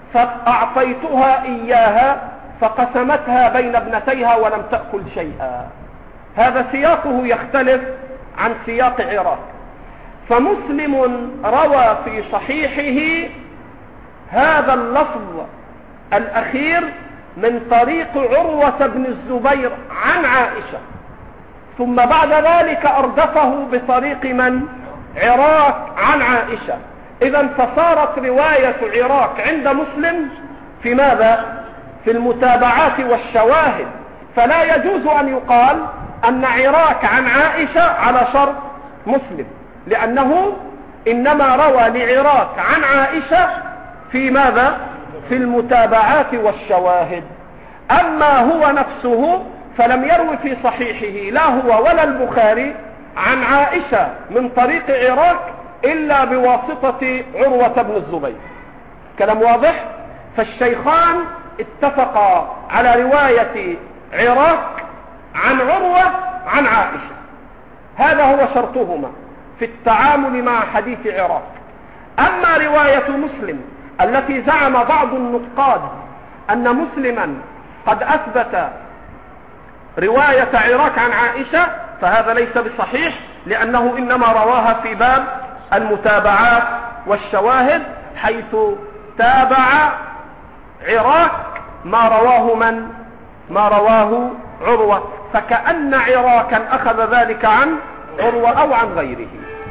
فأعطيتها إياها فقسمتها بين ابنتيها ولم تأكل شيئا. هذا سياقه يختلف عن سياق عراك. فمسلم روى في صحيحه هذا اللفظ الأخير من طريق عروة بن الزبير عن عائشة، ثم بعد ذلك أردفه بطريق من؟ عراك عن عائشة. إذن فصارت رواية عراك عند مسلم في ماذا؟ في المتابعات والشواهد. فلا يجوز أن يقال أن عراك عن عائشة على شرط مسلم، لأنه إنما روى لعراك عن عائشة في ماذا؟ في المتابعات والشواهد. أما هو نفسه فلم يروي في صحيحه لا هو ولا البخاري عن عائشة من طريق عراك إلا بواسطة عروة بن الزبير. كلام واضح؟ فالشيخان اتفقا على رواية عراك عن عروة عن عائشة، هذا هو شرطهما في التعامل مع حديث عراك. أما رواية مسلم التي زعم بعض النقاد أن مسلما قد أثبت رواية عراك عن عائشة، فهذا ليس بصحيح، لأنه إنما رواها في باب المتابعات والشواهد، حيث تابع عراك ما رواه من؟ ما رواه عروة، فكأن عراكا أخذ ذلك عن عروة أو عن غيره.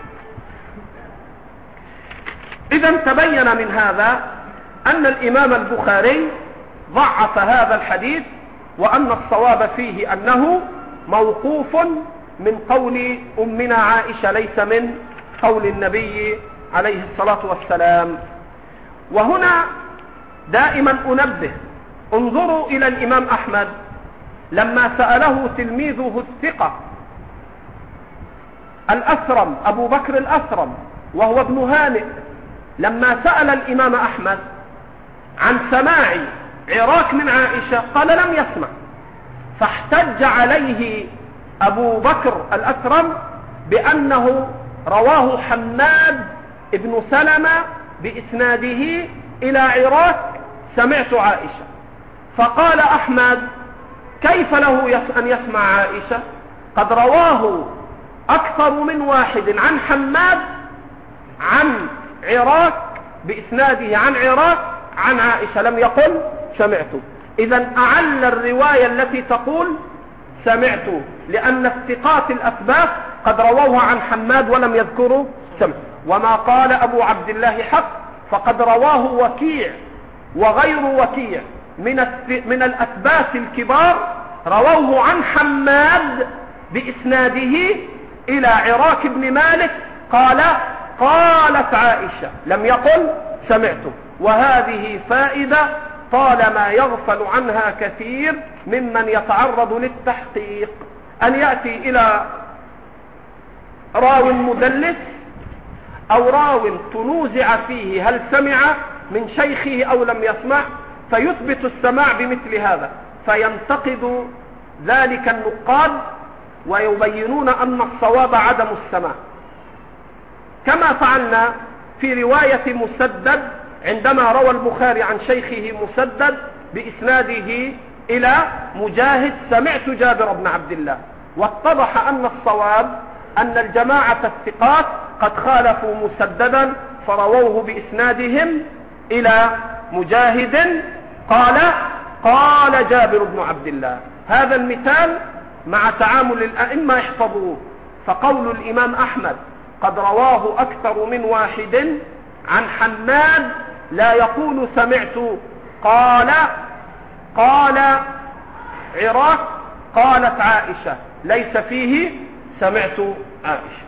إذا تبين من هذا أن الإمام البخاري ضعف هذا الحديث، وأن الصواب فيه أنه موقوف من قول أمنا عائشة ليس من قول النبي عليه الصلاة والسلام. وهنا دائما أنبه، انظروا إلى الإمام أحمد لما سأله تلميذه الثقة الأثرم أبو بكر الأثرم وهو ابن هانئ، لما سأل الإمام أحمد عن سماع عراك من عائشة قال لم يسمع، فاحتج عليه أبو بكر الأثرم بأنه رواه حماد ابن سلمة بإسناده إلى عراك سمعت عائشة. فقال أحمد كيف له أن يسمع عائشة؟ قد رواه أكثر من واحد عن حماد عن عراك بإسناده عن عراك عن عائشة، لم يقل سمعت. إذن أعل الرواية التي تقول سمعت، لأن الثقات الأثبات قد رووها عن حماد ولم يذكروا سمع. وما قال أبو عبد الله حق، فقد رواه وكيع وغير وكيع من الأثبات الكبار، رووه عن حماد بإسناده إلى عراك بن مالك قال قالت عائشة، لم يقل سمعت. وهذه فائدة طالما يغفل عنها كثير ممن يتعرض للتحقيق، أن يأتي إلى راو مدلس أو راو تنوزع فيه هل سمع من شيخه أو لم يسمع، فيثبت السماع بمثل هذا، فينتقد ذلك النقاد ويبينون أن الصواب عدم السماع، كما فعلنا في رواية مسدد عندما روى البخاري عن شيخه مسدد بإسناده إلى مجاهد سمعت جابر بن عبد الله، واتضح أن الصواب أن الجماعة الثقات قد خالفوا مسددا فرووه بإسنادهم إلى مجاهد قال جابر بن عبد الله. هذا المثال مع تعامل الأئمة يحفظوه. فقول الإمام أحمد قد رواه أكثر من واحد عن حماد لا يقول سمعت، قال عراك قالت عائشة، ليس فيه سمعت عائشة.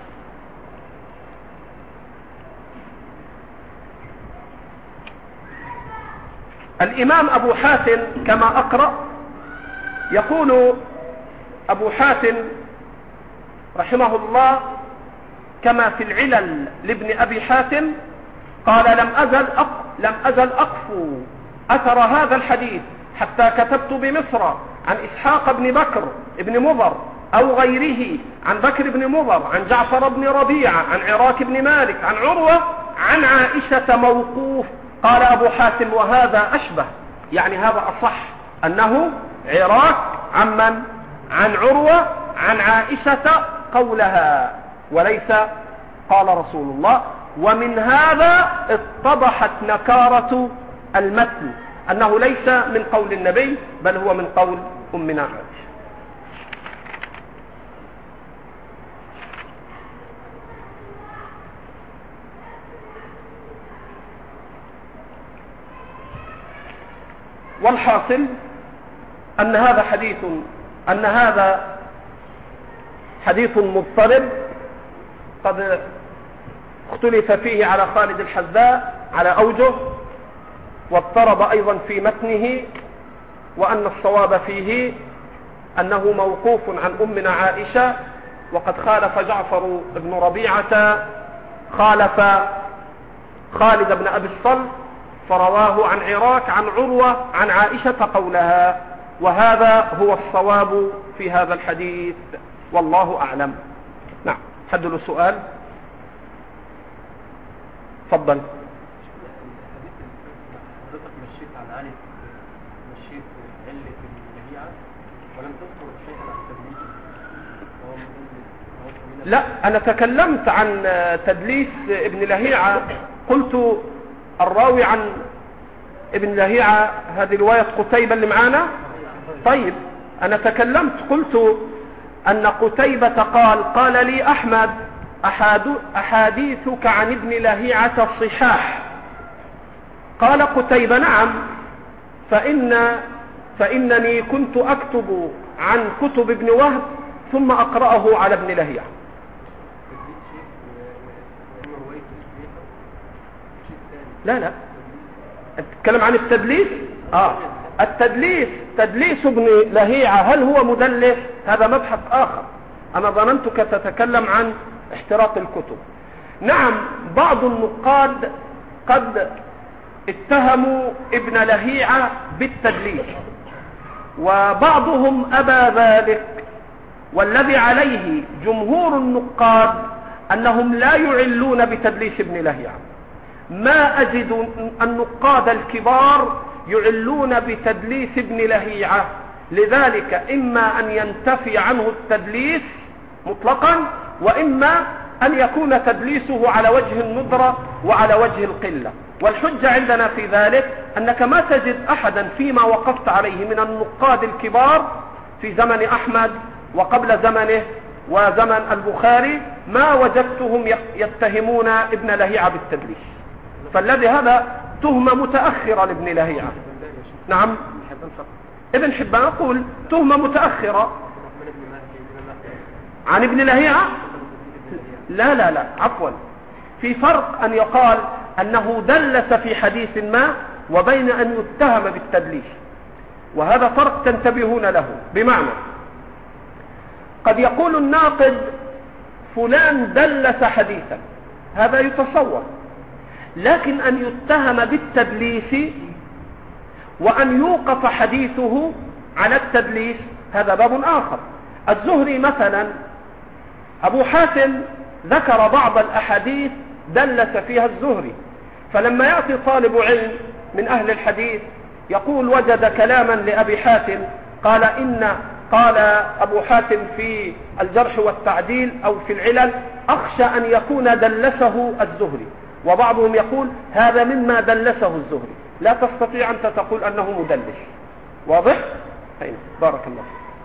الإمام أبو حاتم كما أقرأ يقول أبو حاتم رحمه الله كما في العلل لابن أبي حاتم قال لم أزل أقفو أثر هذا الحديث حتى كتبت بمصر عن إسحاق بن بكر بن مضر أو غيره عن بكر بن مضر عن جعفر بن ربيعة عن عراك بن مالك عن عروة عن عائشة موقوف، قال أبو حاتم وهذا أشبه، يعني هذا أصح، أنه عراك عمن؟ عن عروة عن عائشة قولها وليس قال رسول الله. ومن هذا اتضحت نكارة المتن، أنه ليس من قول النبي بل هو من قول أمنا عائشة. والحاصل أن هذا حديث مضطرب قد اختلف فيه على خالد الحذاء على أوجه، واضطرب أيضا في متنه، وأن الصواب فيه أنه موقوف عن أمنا عائشة، وقد خالف جعفر بن ربيعة خالف خالد بن أبي الصلت فرواه عن عراك عن عروة عن عائشة قولها، وهذا هو الصواب في هذا الحديث والله أعلم. نعم، حد له سؤال؟ تفضل. حضرتك مشيت عن علي، مشيت علة الجميع ولم تذكر شيئا عن تدليس. لا، أنا تكلمت عن تدليس ابن لهيعة، قلت الراوي عن ابن لهيعة هذه رواية قتيبة اللي معانا. طيب، أنا تكلمت قلت أن قتيبة قال لي أحمد أحاديثك عن ابن لهيعة صحاح. قال قتيبة نعم، فإنني كنت أكتب عن كتب ابن وهب ثم أقرأه على ابن لهيعة. لا أتكلم عن التدليس. التدليس، تدليس ابن لهيعة هل هو مدلس؟ هذا مبحث آخر. أنا ظننتك تتكلم عن احتراق الكتب. نعم، بعض النقاد قد اتهموا ابن لهيعة بالتدليس، وبعضهم أبى ذلك، والذي عليه جمهور النقاد أنهم لا يعلون بتدليس ابن لهيعة. ما أجد النقاد الكبار يعلون بتدليس ابن لهيعة، لذلك إما أن ينتفي عنه التدليس مطلقا، وإما أن يكون تدليسه على وجه الندرة وعلى وجه القلة. والحجة عندنا في ذلك أنك ما تجد أحدا فيما وقفت عليه من النقاد الكبار في زمن أحمد وقبل زمنه وزمن البخاري ما وجدتهم يتهمون ابن لهيعة بالتدليس، فالذي هذا تهمة متأخرة لابن لهيعة. نعم، ابن حبان أقول تهمة متأخرة عن ابن لهيعة. لا عفوا، في فرق أن يقال أنه دلس في حديث ما وبين أن يتهم بالتدليس، وهذا فرق تنتبهون له. بمعنى قد يقول الناقد فلان دلس حديثا، هذا يتصور، لكن أن يتهم بالتدليس وأن يوقف حديثه على التدليس هذا باب آخر. الزهري مثلا، أبو حاتم ذكر بعض الأحاديث دلس فيها الزهري، فلما يأتي طالب علم من أهل الحديث يقول وجد كلاما لأبي حاتم قال أبو حاتم في الجرح والتعديل أو في العلل أخشى أن يكون دلسه الزهري، وبعضهم يقول هذا مما دلسه الزهري، لا تستطيع أن تقول أنه مدلس. واضح؟ بارك الله.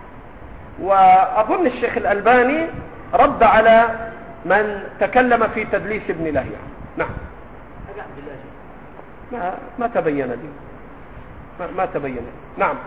وأظن الشيخ الألباني رد على من تكلم في تدليس ابن لهيعة. نعم، ما تبين لي، ما تبين. نعم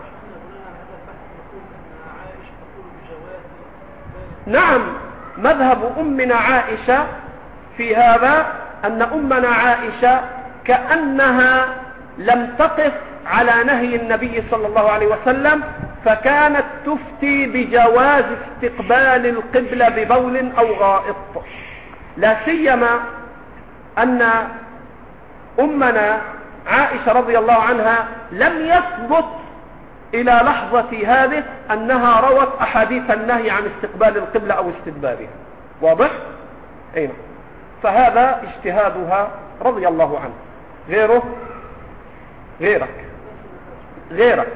نعم، مذهب أمنا عائشة في هذا أن أمنا عائشة كأنها لم تقف على نهي النبي صلى الله عليه وسلم، فكانت تفتي بجواز استقبال القبلة ببول أو غائط، لا سيما أن أمنا عائشة رضي الله عنها لم يثبت إلى لحظة هذه أنها روت أحاديث النهي عن استقبال القبلة أو استدبارها. واضح؟ فهذا اجتهادها رضي الله عنه. غيره غيرك.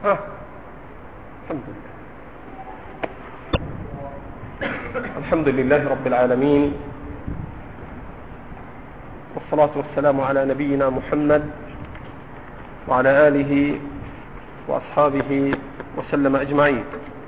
الحمد لله رب العالمين، والصلاة والسلام على نبينا محمد وعلى آله وأصحابه وسلم أجمعين.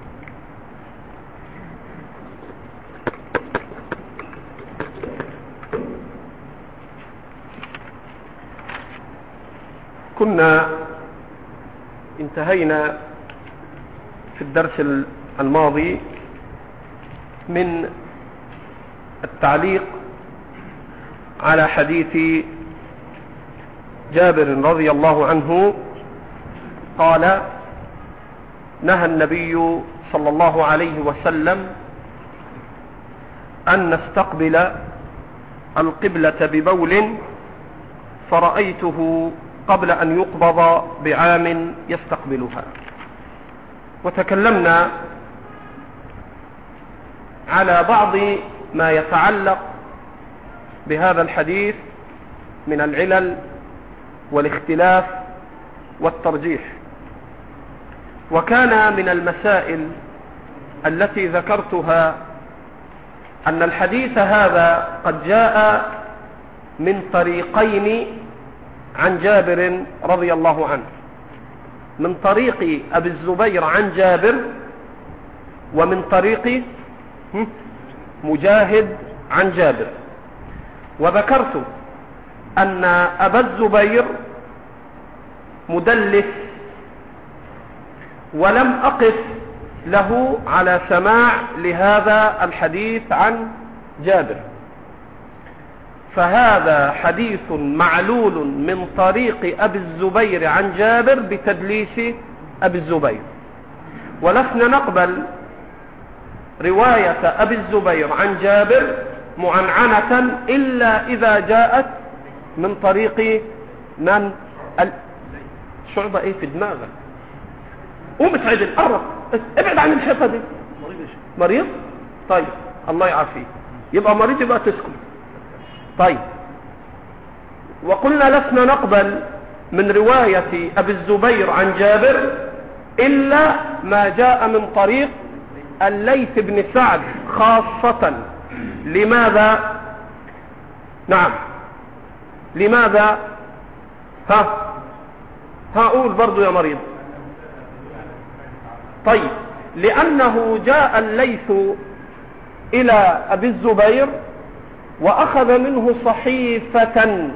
كنا انتهينا في الدرس الماضي من التعليق على حديث جابر رضي الله عنه قال: نهى النبي صلى الله عليه وسلم أن نستقبل القبلة ببول فرأيته قبل أن يقبض بعام يستقبلها. وتكلمنا على بعض ما يتعلق بهذا الحديث من العلل والاختلاف والترجيح. وكان من المسائل التي ذكرتها أن الحديث هذا قد جاء من طريقين عن جابر رضي الله عنه، من طريق أبي الزبير عن جابر، ومن طريق مجاهد عن جابر. وذكرت أن أبا الزبير مدلس، ولم أقف له على سماع لهذا الحديث عن جابر، فهذا حديث معلول من طريق أبي الزبير عن جابر بتدليس أبي الزبير. ولسنا نقبل رواية أبي الزبير عن جابر معنعنة إلا إذا جاءت من طريق من شعبة ايه في دماغك؟ قوم اتعدل، قرب، ابعد عن الحيطة دي. مريض؟ طيب الله يعافيه. يبقى مريض يبقى تسكت. طيب، وقلنا لسنا نقبل من رواية أبي الزبير عن جابر إلا ما جاء من طريق الليث بن سعد خاصة. لماذا؟ نعم، لماذا؟ هقول برضو يا مريض. طيب، لأنه جاء الليث إلى أبي الزبير وأخذ منه صحيفة،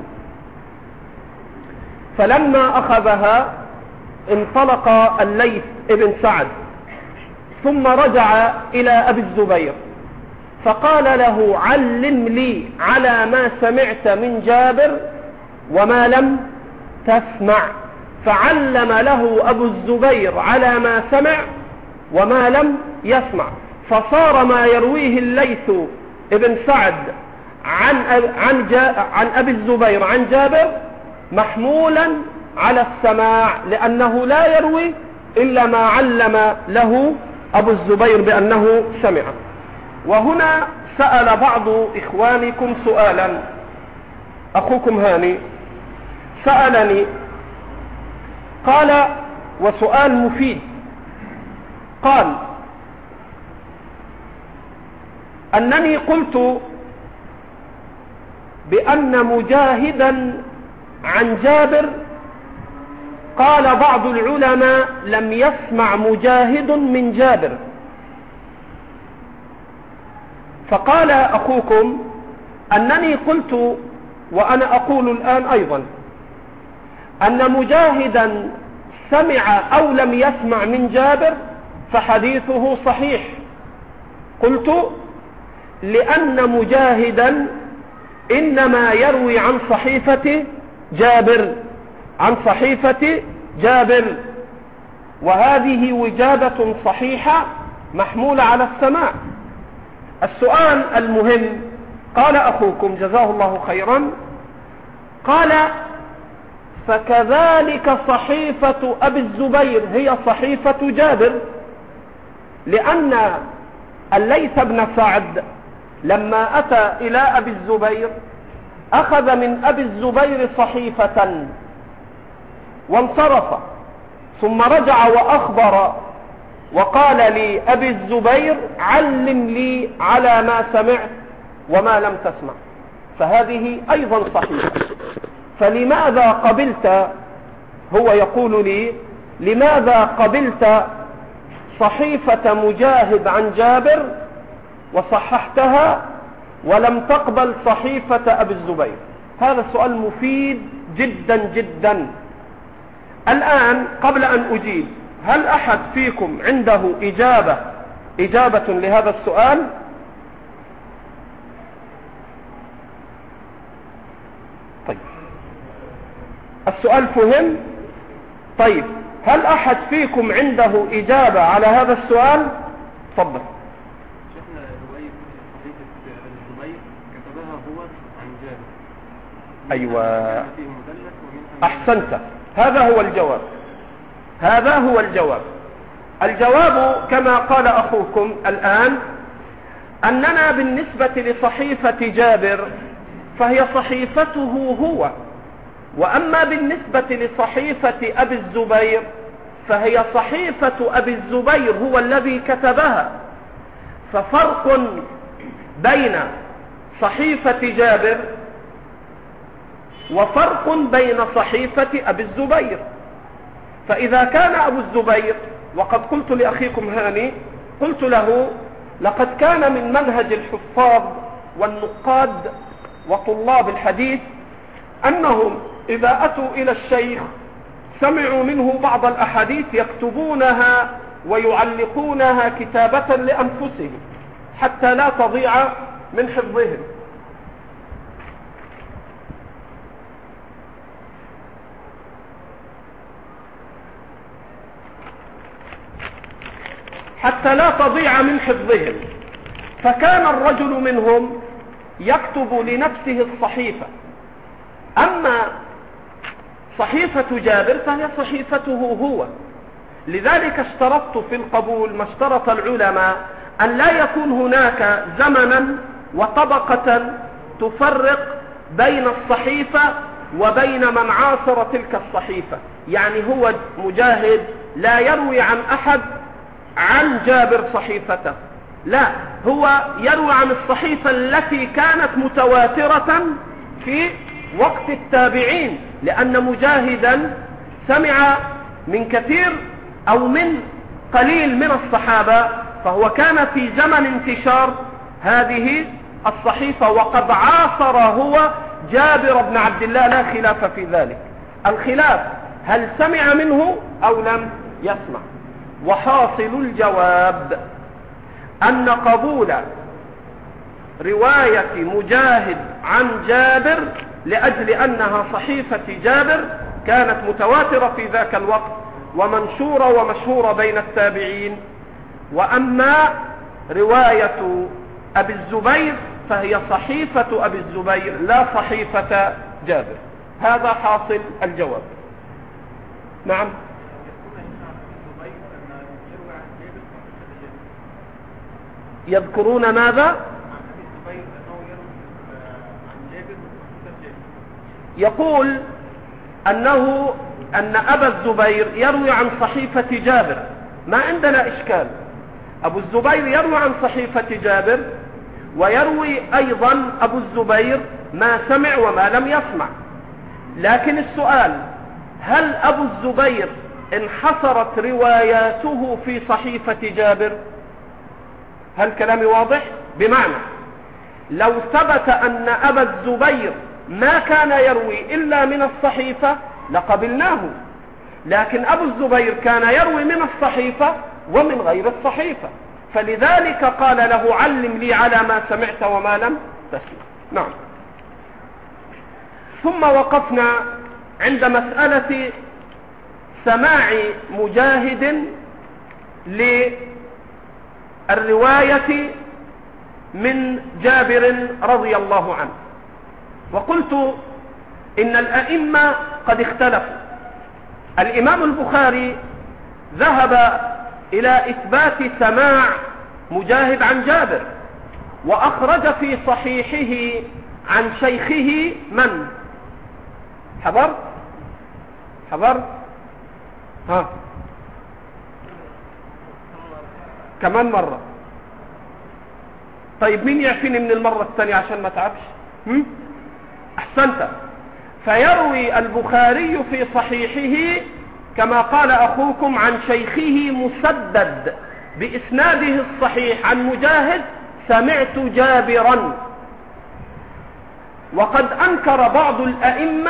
فلما أخذها انطلق الليث ابن سعد ثم رجع إلى أبي الزبير فقال له: علم لي على ما سمعت من جابر وما لم تسمع. فعلم له أبو الزبير على ما سمع وما لم يسمع، فصار ما يرويه الليث ابن سعد عن أبي الزبير عن جابر محمولا على السماع، لأنه لا يروي إلا ما علم له أبو الزبير بأنه سمع. وهنا سأل بعض إخوانكم سؤالا، أخوكم هاني سألني قال، وسؤال مفيد، قال: أنني قلت بأن مجاهدا عن جابر قال بعض العلماء لم يسمع مجاهد من جابر. فقال أخوكم أنني قلت وأنا أقول الآن أيضا أن مجاهدا سمع أو لم يسمع من جابر فحديثه صحيح. قلت لأن مجاهدا إنما يروي عن صحيفة جابر، وهذه وجادة صحيحة محمولة على السماع. السؤال المهم، قال أخوكم جزاه الله خيرا، قال: فكذلك صحيفة أبي الزبير هي صحيفة جابر، لأن الليث بن سعد لما أتى إلى أبي الزبير أخذ من أبي الزبير صحيفة، وانصرف، ثم رجع وأخبر وقال لي أبي الزبير علم لي على ما سمعت وما لم تسمع، فهذه أيضا صحيحة. فلماذا قبلت، هو يقول لي لماذا قبلت صحيفة مجاهد عن جابر وصححتها ولم تقبل صحيفة أبي الزبير؟ هذا سؤال مفيد جدا جدا. الآن قبل أن أجيب، هل أحد فيكم عنده إجابة لهذا السؤال؟ طيب، السؤال فهم؟ طيب، هل أحد فيكم عنده إجابة على هذا السؤال؟ تفضل. شفنا رواية صحيفة الزبير كتبها هو عن جابر. أيوة، أحسنت، هذا هو الجواب، هذا هو الجواب. الجواب كما قال أخوكم الآن، أننا بالنسبة لصحيفة جابر فهي صحيفته هو، وأما بالنسبة لصحيفة أبي الزبير فهي صحيفة أبي الزبير هو الذي كتبها. ففرق بين صحيفة جابر وفرق بين صحيفة أبي الزبير. فإذا كان أبو الزبير، وقد قلت لأخيكم هاني، قلت له لقد كان من منهج الحفاظ والنقاد وطلاب الحديث أنهم إذا أتوا إلى الشيخ سمعوا منه بعض الأحاديث يكتبونها ويعلقونها كتابة لأنفسهم حتى لا تضيع من حفظهم. حتى لا تضيع من حفظهم. فكان الرجل منهم يكتب لنفسه الصحيفة. أما صحيفة جابر فهي صحيفته هو. لذلك اشترطت في القبول ما اشترط العلماء، أن لا يكون هناك زمنا وطبقة تفرق بين الصحيفة وبين من عاصر تلك الصحيفة. يعني هو مجاهد لا يروي عن أحد عن جابر صحيفته، لا، هو يروي عن الصحيفة التي كانت متواترة في وقت التابعين، لأن مجاهدا سمع من كثير أو من قليل من الصحابة، فهو كان في زمن انتشار هذه الصحيفة، وقد عاصر هو جابر بن عبد الله، لا خلاف في ذلك. الخلاف هل سمع منه أو لم يسمع. وحاصل الجواب أن قبول رواية مجاهد عن جابر لأجل أنها صحيفة جابر كانت متواترة في ذاك الوقت ومنشورة ومشهورة بين التابعين. وأما رواية أبي الزبير فهي صحيفة أبي الزبير لا صحيفة جابر. هذا حاصل الجواب. نعم. يذكرون ماذا؟ يقول أن أبا الزبير يروي عن صحيفة جابر، ما عندنا إشكال. أبو الزبير يروي عن صحيفة جابر، ويروي أيضا أبو الزبير ما سمع وما لم يسمع. لكن السؤال، هل أبو الزبير انحصرت رواياته في صحيفة جابر؟ هل كلامي واضح؟ بمعنى لو ثبت أن أبا الزبير ما كان يروي إلا من الصحيفة لقبلناه، لكن أبو الزبير كان يروي من الصحيفة ومن غير الصحيفة، فلذلك قال له علم لي على ما سمعت وما لم تسمع. نعم. ثم وقفنا عند مسألة سماع مجاهد للرواية من جابر رضي الله عنه، وقلت إن الأئمة قد اختلفوا. الإمام البخاري ذهب إلى إثبات سماع مجاهد عن جابر، وأخرج في صحيحه عن شيخه من؟ حضر؟ ها كمان مرة. طيب مين يعفيني من المرة الثانية عشان ما تعبش؟ أحسنت. فيروي البخاري في صحيحه كما قال أخوكم عن شيخه مسدد بإسناده الصحيح عن مجاهد: سمعت جابرا. وقد أنكر بعض الأئمة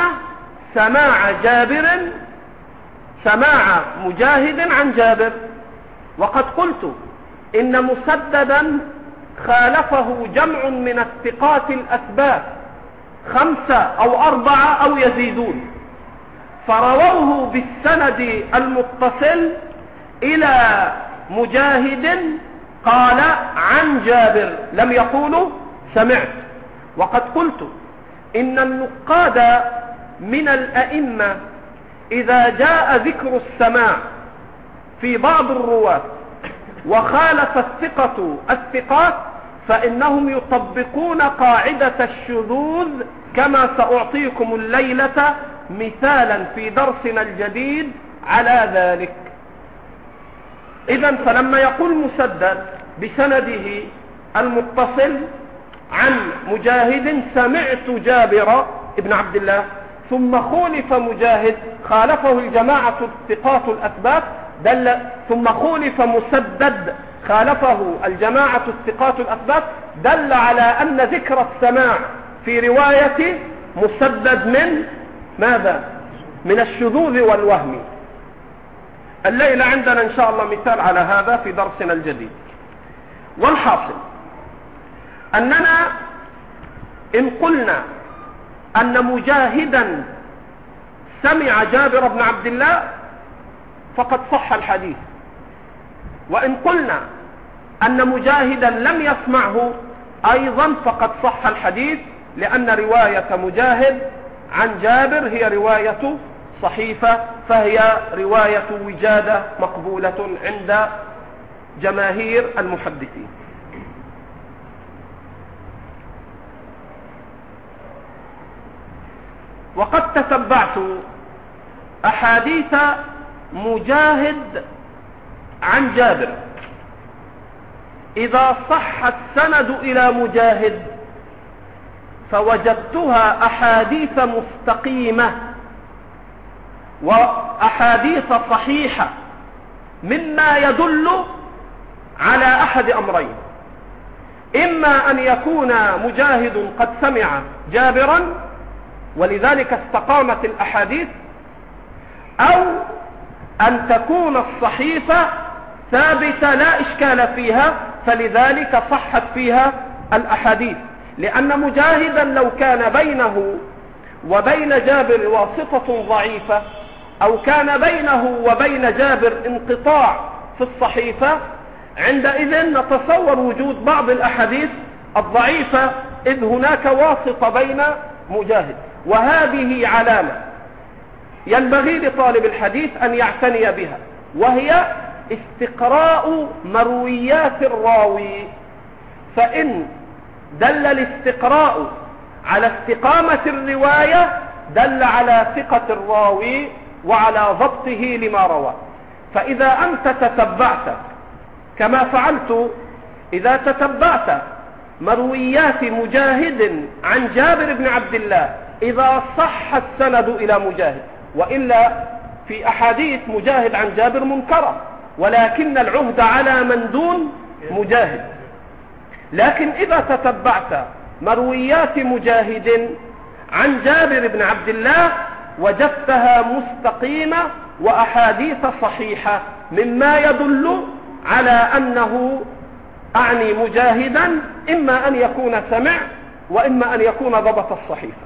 سماع مجاهد عن جابر، وقد قلت إن مسددا خالفه جمع من الثقات الأثبات 5 أو 4 أو يزيدون، فرووه بالسند المتصل إلى مجاهد قال عن جابر، لم يقولوا سمعت. وقد قلت إن النقاد من الأئمة إذا جاء ذكر السماع في بعض الرواة وخالف الثقات فإنهم يطبقون قاعدة الشذوذ، كما سأعطيكم الليلة مثالا في درسنا الجديد على ذلك. إذن فلما يقول مسدد بسنده المتصل عن مجاهد: سمعت جابر ابن عبد الله، ثم خولف مجاهد خالفه الجماعة الثقات الأثبات ثم خولف مسدد خالفه الجماعة الثقات الأثبات، دل على أن ذكر السماع في رواية مسدد من ماذا؟ من الشذوذ والوهم. الليلة عندنا إن شاء الله مثال على هذا في درسنا الجديد. والحاصل أننا إن قلنا أن مجاهدا سمع جابر بن عبد الله فقد صح الحديث، وإن قلنا أن مجاهدا لم يسمعه أيضا فقد صح الحديث، لأن رواية مجاهد عن جابر هي رواية صحيفة، فهي رواية وجادة مقبولة عند جماهير المحدثين. وقد تتبعت أحاديث مجاهد عن جابر، إذا صح السند إلى مجاهد فوجدتها أحاديث مستقيمة وأحاديث صحيحة، مما يدل على أحد أمرين: إما أن يكون مجاهد قد سمع جابرا ولذلك استقامت الأحاديث، أو أن تكون الصحيفة ثابتة لا إشكال فيها فلذلك صحت فيها الأحاديث. لأن مجاهدا لو كان بينه وبين جابر واسطة ضعيفة، أو كان بينه وبين جابر انقطاع في الصحيفة، عندئذ نتصور وجود بعض الأحاديث الضعيفة، إذ هناك واسطة بين مجاهد. وهذه علامة ينبغي لطالب الحديث أن يعتني بها، وهي استقراء مرويات الراوي. فإن دل الاستقراء على استقامة الرواية دل على ثقة الراوي وعلى ضبطه لما روى. فإذا أنت تتبعت كما فعلت، إذا تتبعت مرويات مجاهد عن جابر بن عبد الله إذا صح السند إلى مجاهد، وإلا في أحاديث مجاهد عن جابر منكرة، ولكن العهد على من دون مجاهد. لكن إذا تتبعت مرويات مجاهد عن جابر بن عبد الله وجدتها مستقيمة وأحاديث صحيحة، مما يدل على أنه أعني مجاهدا إما أن يكون سمع وإما أن يكون ضبط الصحيفة.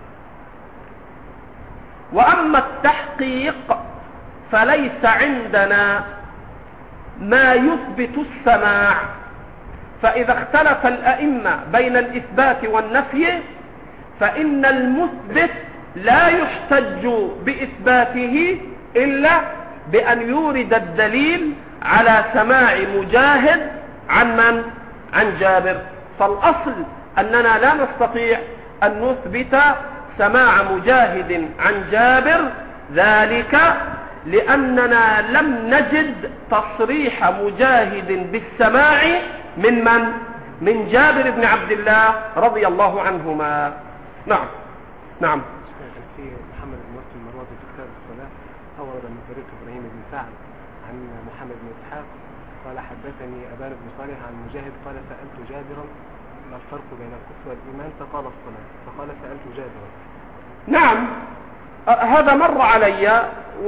وأما التحقيق فليس عندنا ما يثبت السماع، فإذا اختلف الأئمة بين الإثبات والنفي فإن المثبت لا يحتج بإثباته إلا بأن يورد الدليل على سماع مجاهد عن من؟ عن جابر. فالأصل أننا لا نستطيع أن نثبت سماع مجاهد عن جابر ذلك لأننا لم نجد تصريح مجاهد بالسماع من جابر بن عبد الله رضي الله عنهما. نعم. نعم. في محمد بن مسلم المروزي في كتاب الصلاة أورد من طريق إبراهيم بن سعد عن محمد بن إسحاق قال حدثني أبان بن صالح عن مجاهد قال سألت جابرا ما الفرق بين الكفر والإيمان فقال الصلاة، فقال سألت جابرا. نعم، هذا مر علي،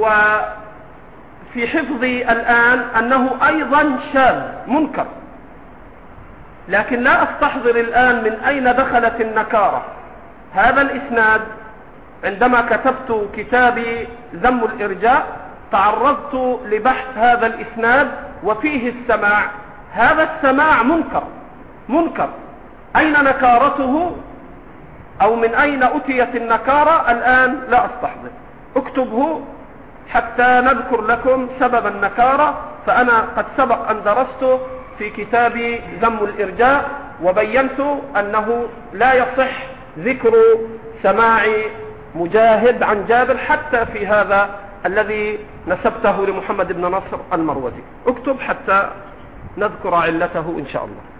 وفي حفظي الآن أنه أيضا شاذ منكر، لكن لا أستحضر الآن من أين دخلت النكارة. هذا الإسناد عندما كتبت كتابي ذم الإرجاء تعرضت لبحث هذا الإسناد وفيه السماع. هذا السماع منكر. أين نكارته أو من أين أتيت النكارة الآن لا أستحضر. اكتبه حتى نذكر لكم سبب النكارة، فأنا قد سبق أن درسته في كتابي ذم الإرجاء وبينت أنه لا يصح ذكر سماع مجاهد عن جابر حتى في هذا الذي نسبته لمحمد بن نصر المروزي. اكتب حتى نذكر علته إن شاء الله.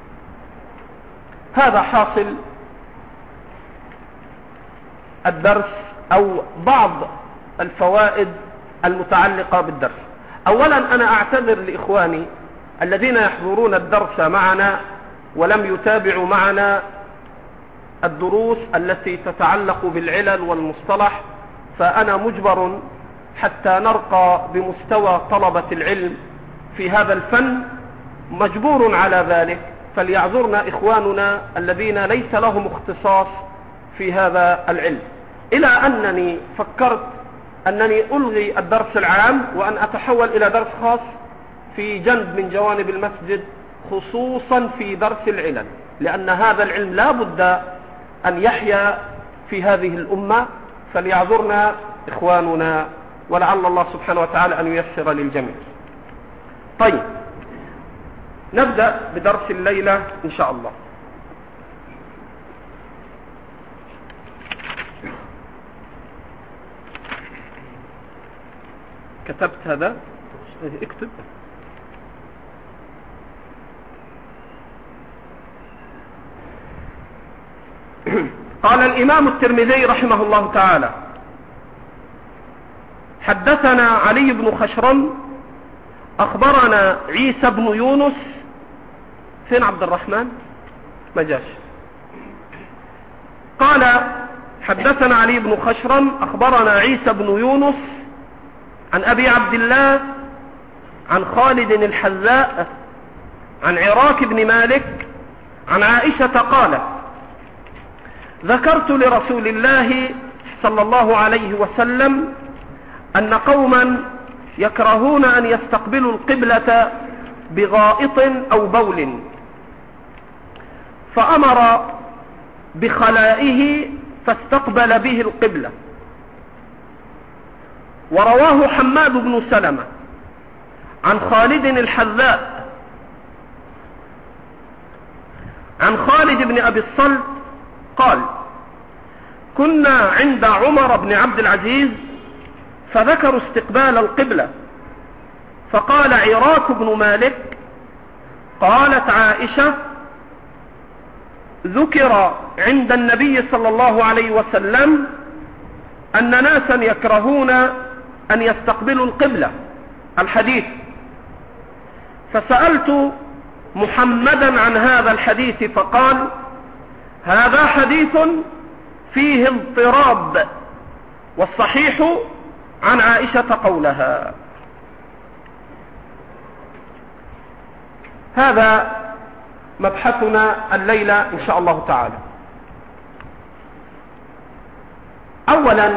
هذا حاصل الدرس أو بعض الفوائد المتعلقة بالدرس. أولا أنا أعتذر لإخواني الذين يحضرون الدرس معنا ولم يتابعوا معنا الدروس التي تتعلق بالعلل والمصطلح، فأنا مجبر حتى نرقى بمستوى طلبة العلم في هذا الفن، مجبور على ذلك، فليعذرنا إخواننا الذين ليس لهم اختصاص في هذا العلم. إلى أنني فكرت أنني ألغي الدرس العام وأن أتحول إلى درس خاص في جنب من جوانب المسجد خصوصا في درس العلل، لأن هذا العلم لا بد أن يحيا في هذه الأمة، فليعذرنا إخواننا ولعل الله سبحانه وتعالى أن ييسر للجميع. طيب، نبدأ بدرس الليلة إن شاء الله. كتبت هذا؟ اكتب. قال الإمام الترمذي رحمه الله تعالى: حدثنا علي بن خشرم أخبرنا عيسى بن يونس. فين عبد الرحمن؟ ما جاش. قال حدثنا علي بن خشرم أخبرنا عيسى بن يونس عن أبي عبد الله عن خالد الحذاء عن عراك بن مالك عن عائشة قالت: ذكرت لرسول الله صلى الله عليه وسلم أن قوما يكرهون أن يستقبلوا القبلة بغائط أو بول، فأمر بخلائه فاستقبل به القبلة. ورواه حماد بن سلمة عن خالد الحذاء عن خالد بن أبي الصلت قال: كنا عند عمر بن عبد العزيز فذكروا استقبال القبلة، فقال عراك بن مالك: قالت عائشة: ذكر عند النبي صلى الله عليه وسلم أن ناسا يكرهون أن يستقبلوا القبلة. الحديث. فسألت محمدا عن هذا الحديث فقال: هذا حديث فيه اضطراب، والصحيح عن عائشة قولها. هذا مبحثنا الليلة إن شاء الله تعالى. أولا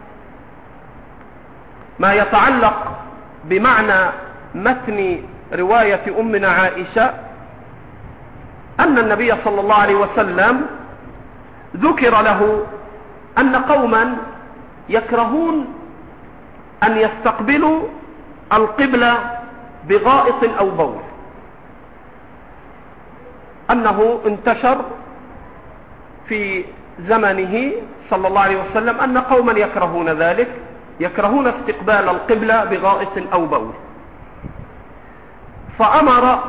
ما يتعلق بمعنى متن رواية أمنا عائشة، أن النبي صلى الله عليه وسلم ذكر له أن قوما يكرهون أن يستقبلوا القبلة بغائط أو بول، أنه انتشر في زمنه صلى الله عليه وسلم أن قوما يكرهون ذلك، يكرهون استقبال القبلة بغائط أو بول، فأمر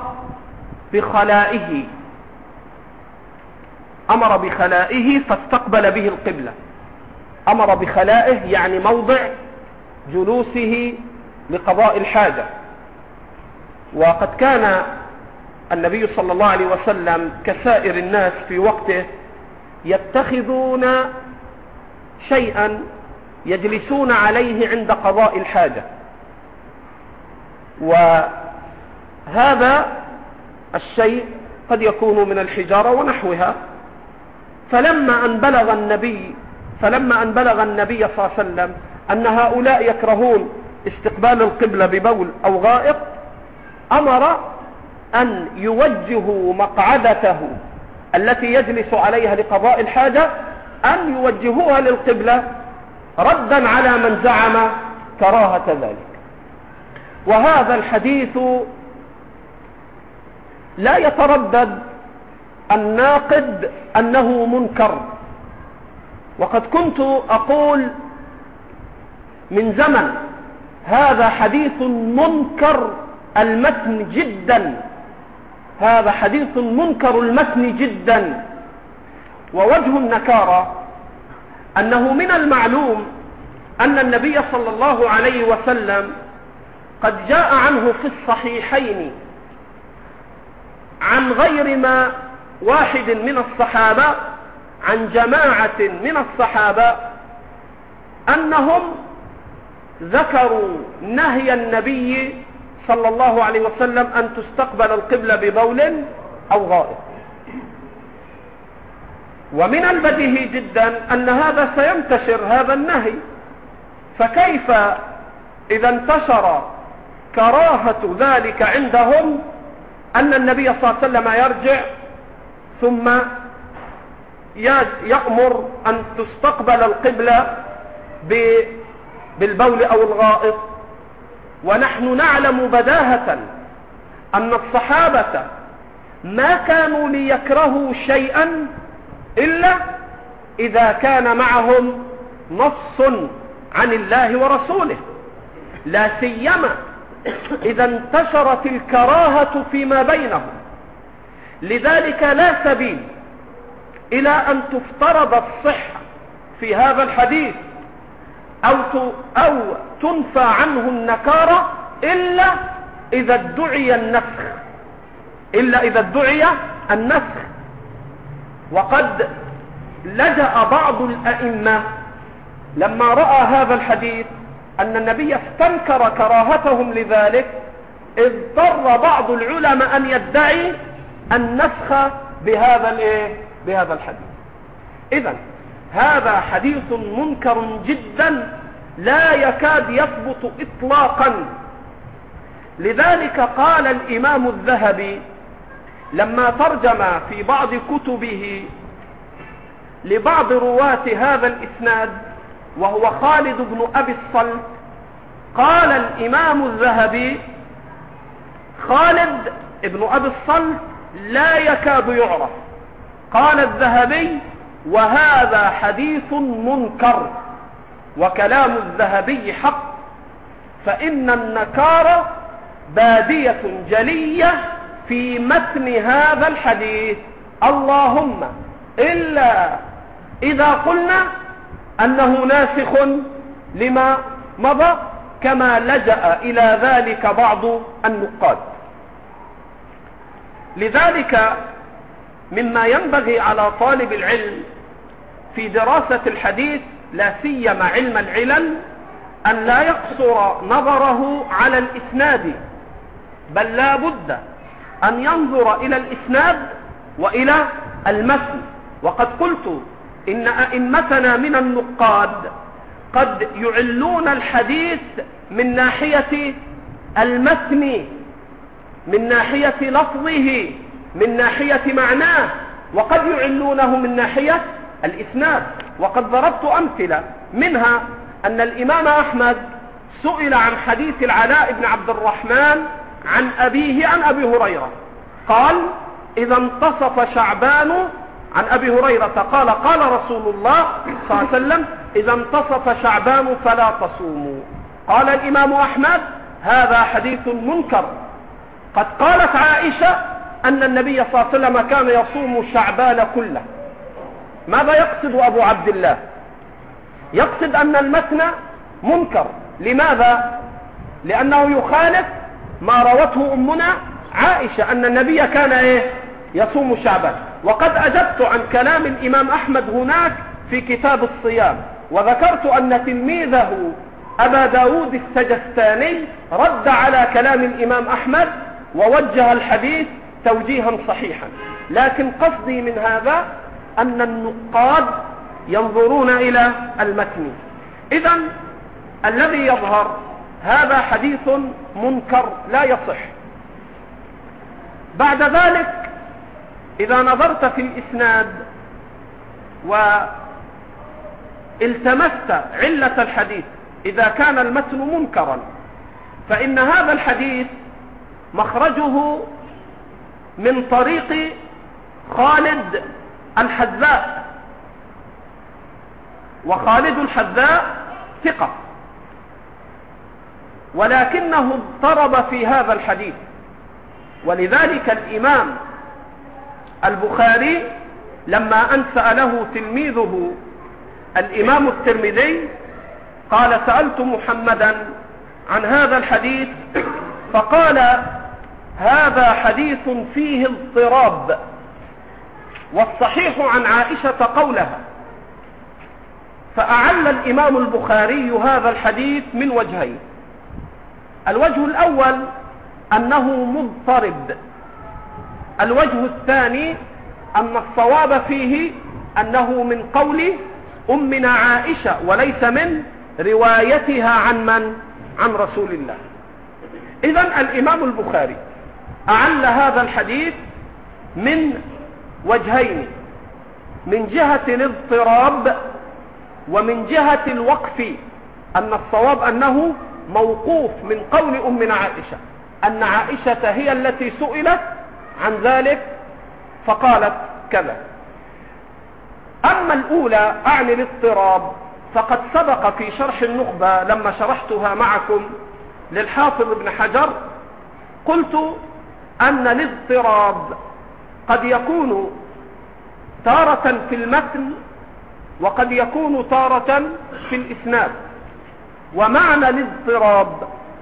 بخلائه فاستقبل به القبلة. أمر بخلائه يعني موضع جلوسه لقضاء الحاجة. وقد كان النبي صلى الله عليه وسلم كسائر الناس في وقته يتخذون شيئا يجلسون عليه عند قضاء الحاجة، وهذا الشيء قد يكون من الحجارة ونحوها. فلما أن بلغ النبي صلى الله عليه وسلم أن هؤلاء يكرهون استقبال القبلة ببول أو غائط، أمر أن يوجهوا مقعدته التي يجلس عليها لقضاء الحاجة، أن يوجهوها للقبلة ردا على من زعم كراهة ذلك. وهذا الحديث لا يتردد الناقد أنه منكر، وقد كنت أقول من زمن هذا حديث منكر المتن جدا، هذا حديث منكر المتن جدا. ووجه النكارة أنه من المعلوم أن النبي صلى الله عليه وسلم قد جاء عنه في الصحيحين عن غير ما واحد من الصحابة، عن جماعة من الصحابة، أنهم ذكروا نهي النبي صلى الله عليه وسلم أن تستقبل القبلة ببول أو غائط. ومن البديهي جدا أن هذا سينتشر هذا النهي، فكيف إذا انتشر كراهة ذلك عندهم أن النبي صلى الله عليه وسلم يرجع ثم يأمر أن تستقبل القبلة بالبول أو الغائط، ونحن نعلم بداهة أن الصحابة ما كانوا ليكرهوا شيئا إلا إذا كان معهم نص عن الله ورسوله، لا سيما إذا انتشرت الكراهة فيما بينهم. لذلك لا سبيل إلى أن تفترض الصحة في هذا الحديث أو تنفى عنه النكارة إلا إذا ادعي النسخ. وقد لجأ بعض الأئمة لما رأى هذا الحديث أن النبي استنكر كراهتهم لذلك، اضطر بعض العلماء أن يدعي النسخ بهذا الحديث. إذن هذا حديث منكر جدا لا يكاد يثبت إطلاقا. لذلك قال الإمام الذهبي لما ترجم في بعض كتبه لبعض رواة هذا الإسناد وهو خالد بن أبي الصلت، قال الإمام الذهبي خالد بن أبي الصلت لا يكاد يعرف. قال الذهبي وهذا حديث منكر، وكلام الذهبي حق، فإن النكارة بادية جلية في متن هذا الحديث، اللهم إلا إذا قلنا أنه ناسخ لما مضى كما لجأ إلى ذلك بعض النقاد. لذلك مما ينبغي على طالب العلم في دراسة الحديث لا سيما علم العلل أن لا يقصر نظره على الإسناد، بل لا بد أن ينظر إلى الإسناد وإلى المتن. وقد قلت إن أئمتنا من النقاد قد يعلون الحديث من ناحية المتن، من ناحية لفظه، من ناحية معناه، وقد يعلونه من ناحية الإسناد. وقد ضربت أمثلة منها أن الإمام أحمد سئل عن حديث العلاء بن عبد الرحمن عن أبيه عن أبي هريرة، قال إذا انتصف شعبان، عن أبي هريرة قال قال رسول الله صلى الله عليه وسلم إذا انتصف شعبان فلا تصوموا. قال الإمام أحمد هذا حديث منكر. قد قالت عائشة أن النبي صلى الله عليه وسلم كان يصوم شعبان كله. ماذا يقصد أبو عبد الله؟ يقصد أن المتن منكر. لماذا؟ لأنه يخالف ما روته أمنا عائشة أن النبي كان يصوم شعبان. وقد أجبت عن كلام الإمام أحمد هناك في كتاب الصيام، وذكرت أن تلميذه أبا داود السجستاني رد على كلام الإمام أحمد ووجه الحديث توجيها صحيحا. لكن قصدي من هذا أن النقاد ينظرون إلى المتن. إذن الذي يظهر هذا حديث منكر لا يصح. بعد ذلك إذا نظرت في الإسناد والتمست علة الحديث إذا كان المتن منكرا، فإن هذا الحديث مخرجه من طريق خالد الحذاء، وخالد الحذاء ثقة، ولكنه اضطرب في هذا الحديث. ولذلك الإمام البخاري لما أن سأله تلميذه الإمام الترمذي قال سألت محمدا عن هذا الحديث فقال هذا حديث فيه اضطراب، والصحيح عن عائشة قولها. فأعل الإمام البخاري هذا الحديث من وجهين. الوجه الأول أنه مضطرب، الوجه الثاني أن الصواب فيه أنه من قول أمنا عائشة وليس من روايتها عن من؟ عن رسول الله. إذن الإمام البخاري أعل هذا الحديث من وجهين، من جهة الاضطراب ومن جهة الوقف، أن الصواب أنه موقوف من قول أمنا عائشة، أن عائشة هي التي سئلت عن ذلك فقالت كذا. أما الأولى أعني الاضطراب فقد سبق في شرح النخبة لما شرحتها معكم للحافظ ابن حجر قلت أن الاضطراب قد يكون تارة في المتن وقد يكون تارة في الإسناد. ومعنى الاضطراب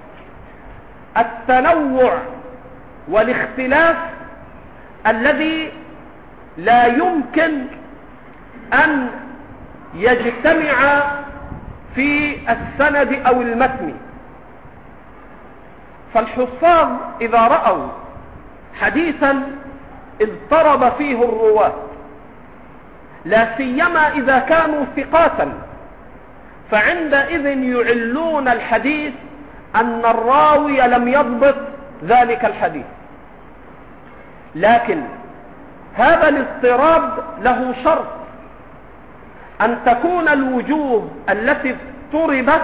التنوع والاختلاف الذي لا يمكن أن يجتمع في السند أو المتن. فالحفاظ إذا رأوا حديثا اضطرب فيه الرواة، لا سيما إذا كانوا ثقاتا، فعندئذ يعلون الحديث أن الراوي لم يضبط ذلك الحديث. لكن هذا الاضطراب له شرط، أن تكون الوجوه التي اضطربت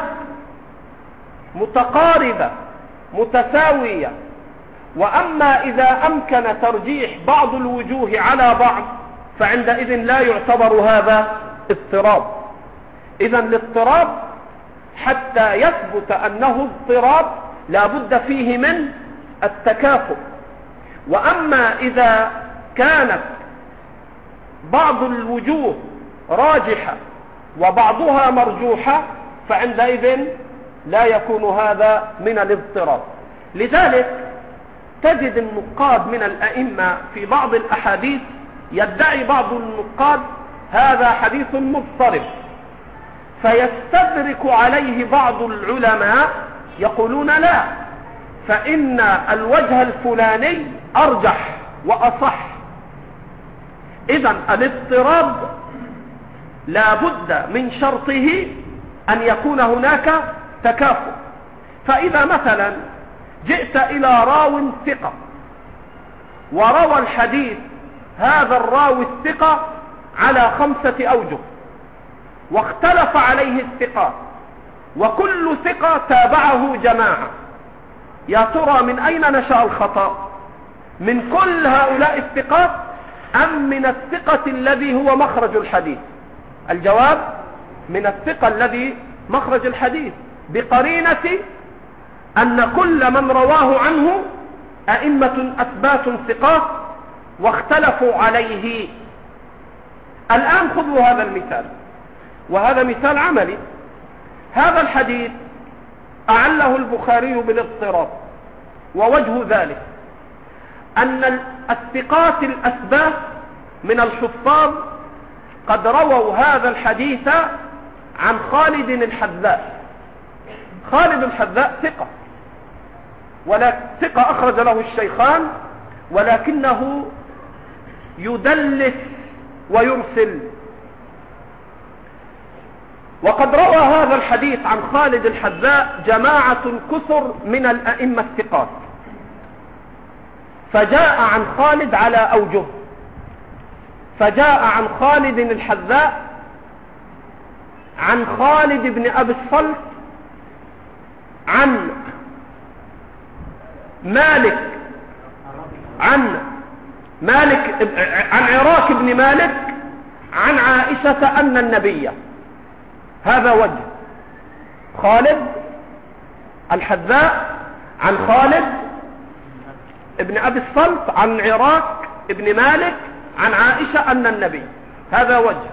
متقاربة متساوية. وأما إذا أمكن ترجيح بعض الوجوه على بعض فعندئذ لا يعتبر هذا اضطراب. إذن الاضطراب حتى يثبت أنه اضطراب لا بد فيه من التكافؤ. وأما إذا كانت بعض الوجوه راجحة وبعضها مرجوحة فعندئذ لا يكون هذا من الاضطراب. لذلك تجد النقاد من الأئمة في بعض الأحاديث يدعي بعض النقاد هذا حديث مضطرب، فيستدرك عليه بعض العلماء يقولون لا، فإن الوجه الفلاني أرجح وأصح. إذن الاضطراب لا بد من شرطه أن يكون هناك تكافؤ. فإذا مثلا جئت إلى راو ثقة وروى الحديث هذا الراوي الثقة على 5 أوجه واختلف عليه الثقات وكل ثقة تابعه جماعة، يا ترى من أين نشأ الخطأ؟ من كل هؤلاء الثقات أم من الثقة الذي هو مخرج الحديث؟ الجواب من الثقة الذي مخرج الحديث، بقرينة أن كل من رواه عنه أئمة أثبات ثقات واختلفوا عليه. الآن خذوا هذا المثال، وهذا مثال عملي. هذا الحديث أعله البخاري بالاضطراب، ووجه ذلك أن الثقات الأثبات من الحفاظ قد رووا هذا الحديث عن خالد الحذاء. خالد الحذاء ثقة، ولا ثقة أخرج له الشيخان، ولكنه يدلس ويرسل. وقد روى هذا الحديث عن خالد الحذاء جماعة كثر من الأئمة الثقات، فجاء عن خالد على أوجه. فجاء عن خالد الحذاء عن خالد بن أبي الصلت عن مالك عن عراك بن مالك عن عائشة أن النبي. هذا وجه خالد الحذاء عن خالد ابن أبي الصلت عن عراك ابن مالك عن عائشة أن النبي. هذا وجه.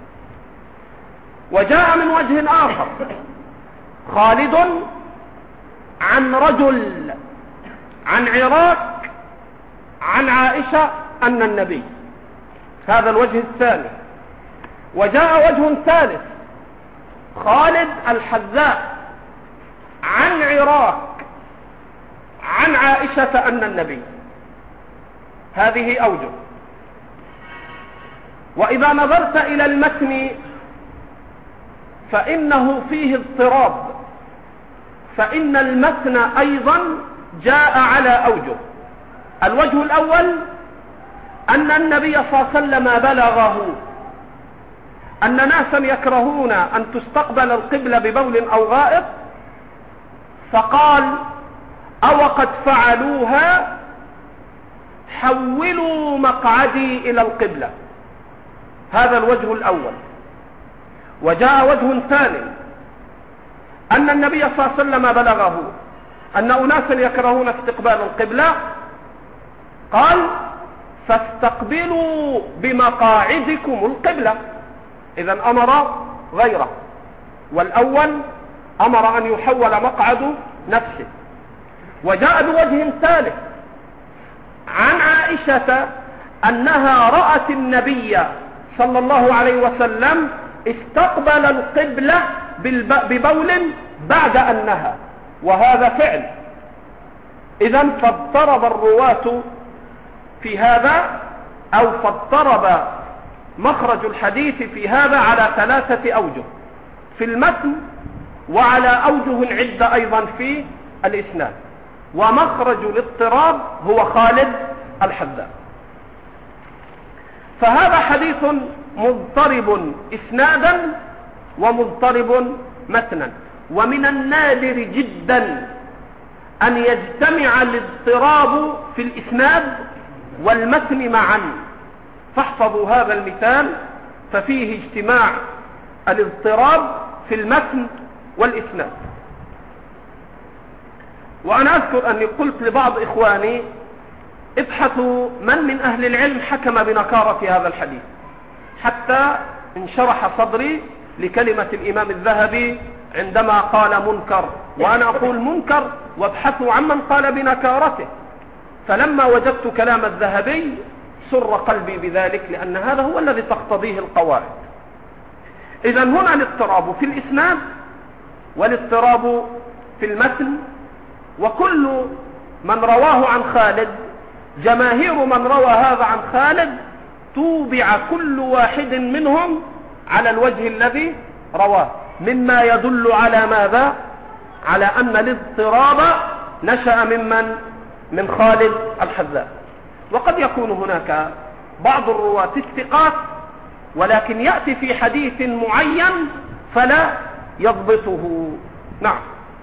وجاء من وجه آخر خالد عن رجل عن عراك عن عائشة أن النبي. هذا الوجه الثاني. وجاء وجه ثالث خالد الحذاء عن عراك عن عائشة أن النبي. هذه أوجه. وإذا نظرت إلى المتن فإنه فيه اضطراب، فإن المتن أيضا جاء على أوجه. الوجه الأول أن النبي صلى الله عليه وسلم بلغه أن ناسا يكرهون أن تستقبل القبلة ببول أو غائط، فقال: أو قد فعلوها حولوا مقعدي إلى القبلة. هذا الوجه الأول. وجاء وجه ثاني أن النبي صلى الله عليه وسلم بلغه أن أناسا يكرهون استقبال القبلة، قال: فاستقبلوا بمقاعدكم القبلة. إذن أمر غيره، والأول أمر أن يحول مقعد نفسه. وجاء بوجه ثالث عن عائشة أنها رأت النبي صلى الله عليه وسلم استقبل القبلة ببول بعد أن نهى، وهذا فعل. إذن فاضطرب الرواة في هذا، أو فاضطرب مخرج الحديث في هذا على 3 أوجه في المتن، وعلى أوجه عدة أيضا في الإسناد. ومخرج الاضطراب هو خالد الحذاء. فهذا حديث مضطرب إسنادا ومضطرب متنا. ومن النادر جدا أن يجتمع الاضطراب في الإسناد والمتن معا. فاحفظوا هذا المثال، ففيه اجتماع الاضطراب في المتن والإسناد. وأنا أذكر أني قلت لبعض إخواني: ابحثوا من أهل العلم حكم بنكارة هذا الحديث، حتى انشرح صدري لكلمة الإمام الذهبي عندما قال منكر، وأنا أقول منكر وابحثوا عمن قال بنكارته. فلما وجدت كلام الذهبي سر قلبي بذلك، لأن هذا هو الذي تقتضيه القواعد. إذن هنا الاضطراب في الإسناد والاضطراب في المتن. وكل من رواه عن خالد، جماهير من روى هذا عن خالد، توبع كل واحد منهم على الوجه الذي رواه، مما يدل على ماذا؟ على أن الاضطراب نشأ من خالد الحذاء. وقد يكون هناك بعض الرواة الثقات، ولكن يأتي في حديث معين فلا يضبطه. نعم.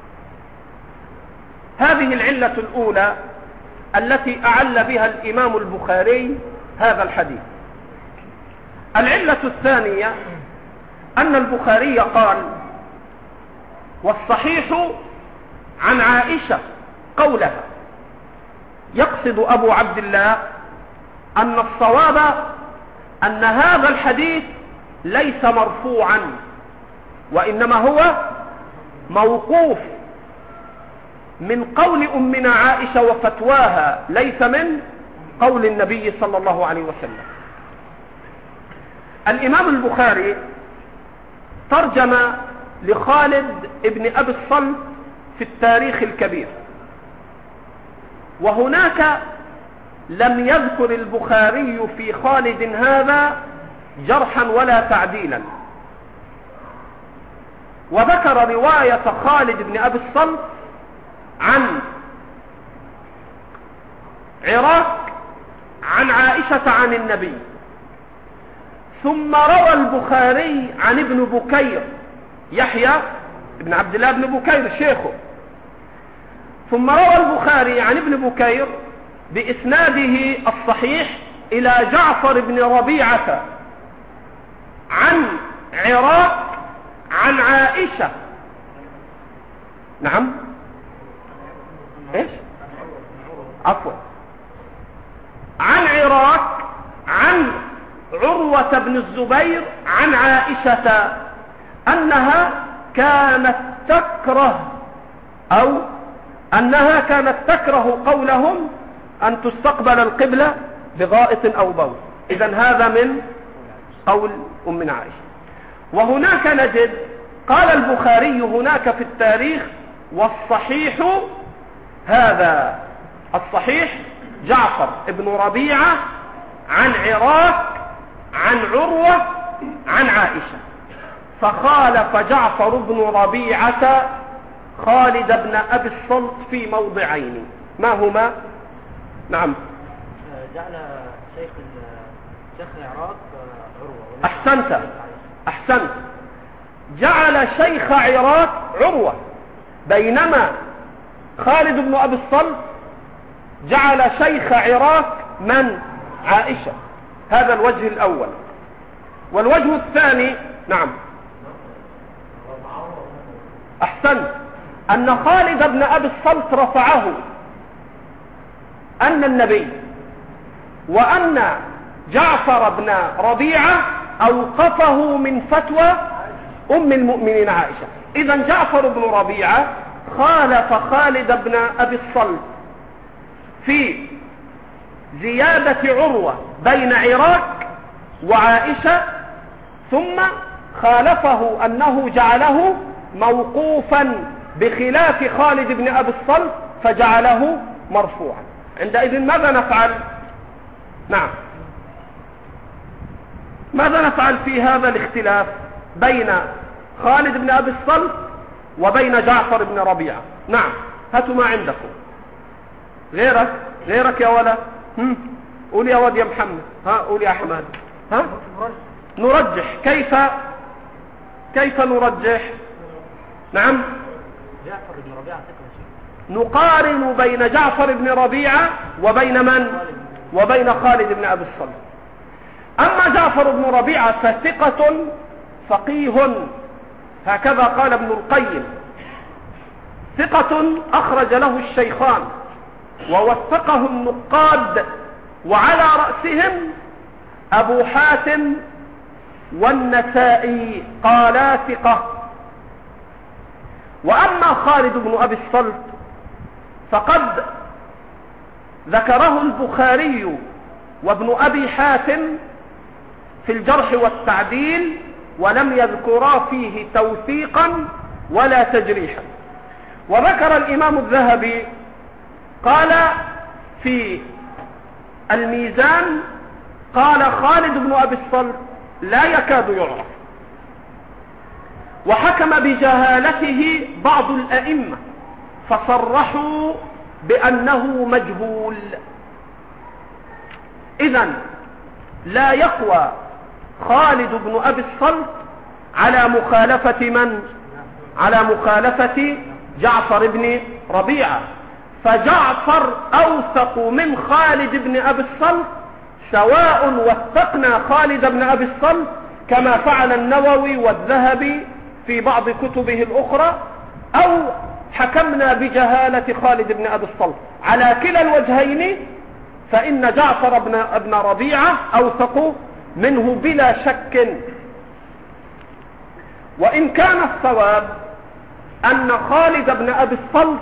هذه العلة الأولى التي أعل بها الإمام البخاري هذا الحديث. العلة الثانية أن البخاري قال: والصحيح عن عائشة قولها. يقصد أبو عبد الله أن الصواب أن هذا الحديث ليس مرفوعا، وإنما هو موقوف من قول أمنا عائشة وفتواها، ليس من قول النبي صلى الله عليه وسلم. الإمام البخاري ترجم لخالد ابن أبي الصلت في التاريخ الكبير، وهناك لم يذكر البخاري في خالد هذا جرحا ولا تعديلا، وذكر رواية خالد بن أبي الصلت عن عراك عن عائشة عن النبي. ثم روى البخاري عن ابن بكير، يحيى بن عبد الله بن بكير شيخه، ثم روى البخاري عن ابن بكير بإسناده الصحيح إلى جعفر بن ربيعة عن عراك عن عائشة. نعم، ايش؟ عفوا، عن عراك عن عروة بن الزبير عن عائشة أنها كانت تكره قولهم أن تستقبل القبلة بغائط أو بول. إذن هذا من قول أمنا عائشة. وهناك نجد قال البخاري هناك في التاريخ: والصحيح هذا. الصحيح جعفر بن ربيعة عن عراك عن عروة عن عائشة. فخالف جعفر بن ربيعة خالد بن أبي الصلت في موضعين، ما هما؟ نعم، جعل شيخ العراق عروة. أحسنت، جعل شيخ عراق عروة، بينما خالد بن أبي الصلت جعل شيخ عراق من؟ عائشة. هذا الوجه الأول. والوجه الثاني، نعم، أحسنت، أن خالد بن أبي الصلت رفعه أن النبي، وأن جعفر بن ربيعة أوقفه من فتوى أم المؤمنين عائشة. إذن جعفر بن ربيعة خالف خالد بن أبي الصلت في زيادة عروة بين عراك وعائشة، ثم خالفه أنه جعله موقوفا بخلاف خالد بن أبي الصلت فجعله مرفوعا. عندئذ ماذا نفعل؟ نعم، ماذا نفعل في هذا الاختلاف بين خالد بن أبي الصلت وبين جعفر بن ربيعة؟ نعم، هاتوا ما عندكم. غيرك يا ولا، قول يا ود يا محمد، قول يا أحمد. نرجح. كيف نرجح؟ نعم، جعفر بن ربيعة نقارن بين جعفر بن ربيعة وبين من؟ وبين خالد بن أبي الصلت. أما جعفر بن ربيعة فثقة فقيه، هكذا قال ابن القيم، ثقة أخرج له الشيخان ووثقه النقاد، وعلى رأسهم أبو حاتم والنسائي قالا ثقة. وأما خالد بن أبي الصلت فقد ذكره البخاري وابن أبي حاتم في الجرح والتعديل، ولم يذكرا فيه توثيقا ولا تجريحا. وذكر الإمام الذهبي قال في الميزان، قال خالد بن أبي الصلت لا يكاد يعرف، وحكم بجهالته بعض الأئمة فصرحوا بأنه مجهول. إذن لا يقوى خالد بن أبي الصلت على مخالفة من؟ على مخالفة جعفر بن ربيعة. فجعفر أوثق من خالد بن أبي الصلت، سواء وثقنا خالد بن أبي الصلت كما فعل النووي والذهبي في بعض كتبه الأخرى، أو حكمنا بجهالة خالد بن أبي الصلت. على كلا الوجهين فإن جعفر بن ربيعة أوثق منه بلا شك. وإن كان الصواب أن خالد بن أبي الصلت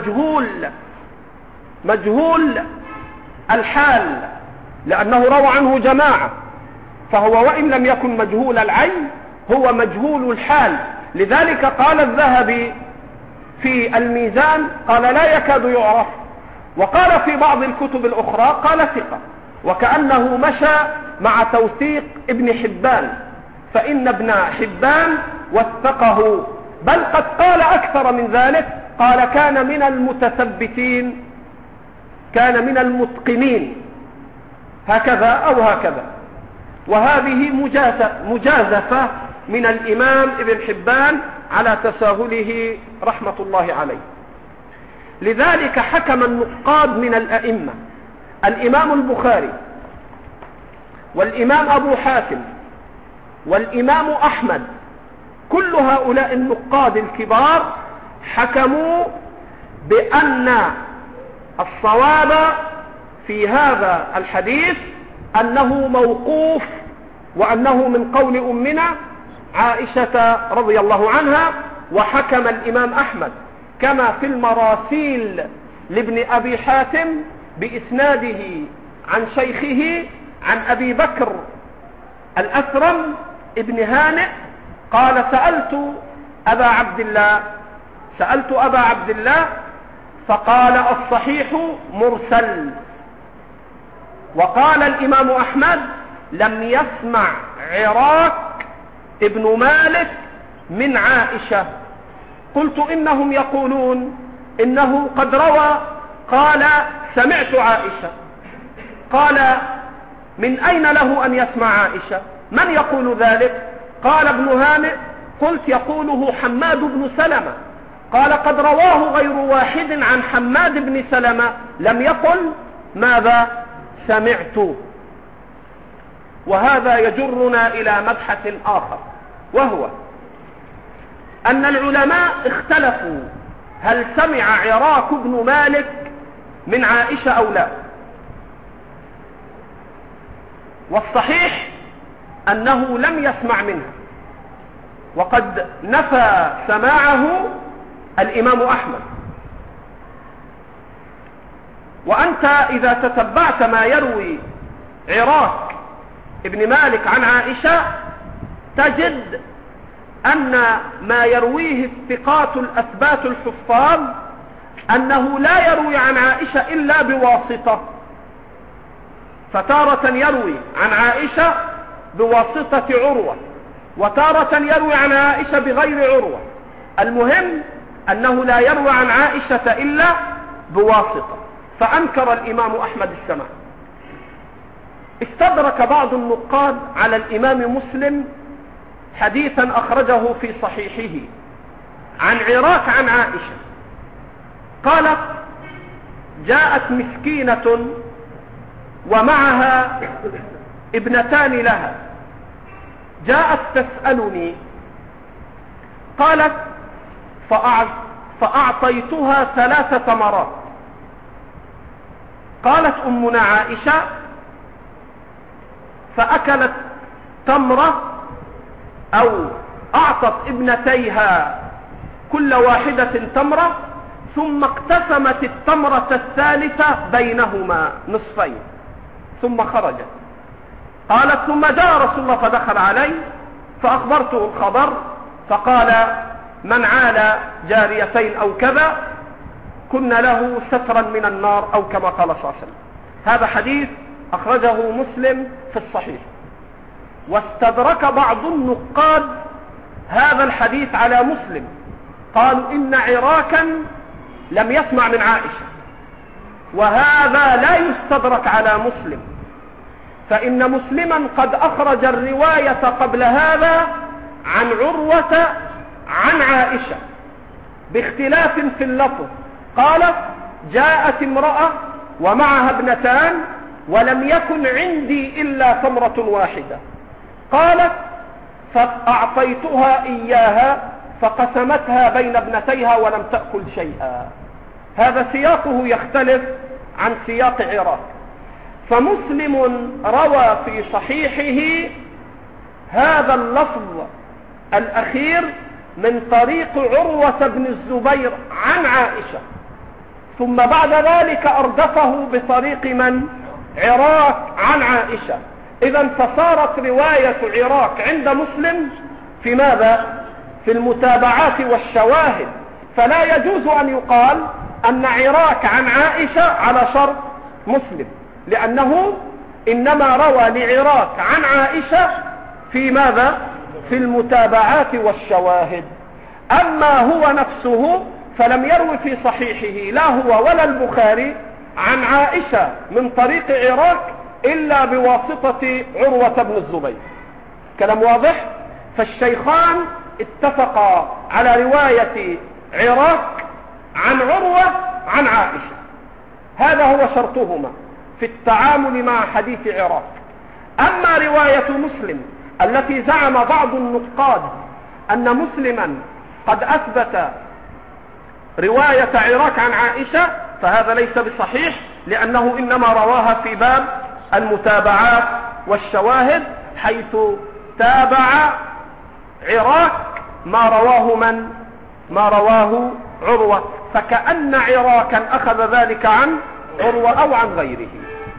مجهول الحال، لأنه روى عنه جماعة، فهو وإن لم يكن مجهول العين هو مجهول الحال. لذلك قال الذهبي في الميزان قال لا يكاد يعرف، وقال في بعض الكتب الأخرى قال ثقة، وكأنه مشى مع توثيق ابن حبان، فإن ابن حبان وثقه، بل قد قال أكثر من ذلك، قال كان من المتثبتين، كان من المتقنين، هكذا أو هكذا. وهذه مجازفة من الإمام ابن حبان على تساهله رحمة الله عليه. لذلك حكم النقاد من الأئمة الإمام البخاري والإمام أبو حاتم والإمام أحمد، كل هؤلاء النقاد الكبار حكموا بأن الصواب في هذا الحديث أنه موقوف، وأنه من قول أمنا عائشة رضي الله عنها. وحكم الإمام أحمد كما في المراسيل لابن أبي حاتم بإسناده عن شيخه عن أبي بكر الأثرم ابن هانئ قال سألت أبا عبد الله فقال الصحيح مرسل. وقال الإمام أحمد لم يسمع عراك ابن مالك من عائشة. قلت إنهم يقولون إنه قد روى، قال سمعت عائشة. قال من أين له أن يسمع عائشة؟ من يقول ذلك؟ قال ابن هانئ قلت يقوله حماد بن سلمة. قال قد رواه غير واحد عن حماد بن سلمة، لم يقل ماذا؟ سمعت. وهذا يجرنا إلى مبحث آخر، وهو أن العلماء اختلفوا هل سمع عراك بن مالك من عائشة أو لا. والصحيح أنه لم يسمع منها، وقد نفى سماعه الإمام أحمد. وأنت إذا تتبعت ما يروي عراك ابن مالك عن عائشة تجد أن ما يرويه الثقات الأثبات الحفاظ أنه لا يروي عن عائشة إلا بواسطة، فتارة يروي عن عائشة بواسطة عروة، وتارة يروي عن عائشة بغير عروة. المهم أنه لا يروي عن عائشة إلا بواسطة. فأنكر الإمام أحمد السماع. استدرك بعض النقاد على الإمام مسلم حديثا أخرجه في صحيحه عن عراك عن عائشة، قالت جاءت مسكينة ومعها ابنتان لها، جاءت تسألني، قالت فأعطيتها 3 تمرات. قالت أمنا عائشة فأكلت تمرة أو أعطت ابنتيها كل واحدة تمرة، ثم اقتسمت التمرة الثالثة بينهما نصفين ثم خرجت. قالت ثم جاء رسول الله فدخل علي فأخبرته الخبر، فقال من عال جاريتين أو كذا كن له سترا من النار، أو كما قال صلى الله عليه وسلم. هذا حديث أخرجه مسلم في الصحيح. واستدرك بعض النقاد هذا الحديث على مسلم، قالوا إن عراكا لم يسمع من عائشة، وهذا لا يستدرك على مسلم، فإن مسلما قد أخرج الرواية قبل هذا عن عروة عن عائشة باختلاف في اللفظ. قالت جاءت امرأة ومعها ابنتان ولم يكن عندي إلا تمرة واحدة. قالت فأعطيتها إياها فقسمتها بين ابنتيها ولم تأكل شيئا. هذا سياقه يختلف عن سياق عراك. فمسلم روى في صحيحه هذا اللفظ الأخير من طريق عروة بن الزبير عن عائشة، ثم بعد ذلك أردفه بطريق من؟ عراك عن عائشة. إذن فصارت رواية عراك عند مسلم في ماذا؟ في المتابعات والشواهد. فلا يجوز أن يقال أن عراك عن عائشة على شرط مسلم، لأنه إنما روى لعراك عن عائشة في ماذا؟ في المتابعات والشواهد. أما هو نفسه فلم يروي في صحيحه لا هو ولا البخاري عن عائشة من طريق عراك إلا بواسطة عروة بن الزبير. كلام واضح؟ فالشيخان اتفقا على رواية عراك عن عروة عن عائشة، هذا هو شرطهما في التعامل مع حديث عراك. أما رواية مسلم التي زعم بعض النقاد أن مسلما قد أثبت رواية عراك عن عائشة، فهذا ليس بصحيح، لأنه إنما رواها في باب المتابعات والشواهد، حيث تابع عراك ما رواه من؟ ما رواه عروة، فكأن عراكا أخذ ذلك عن عروة أو عن غيره.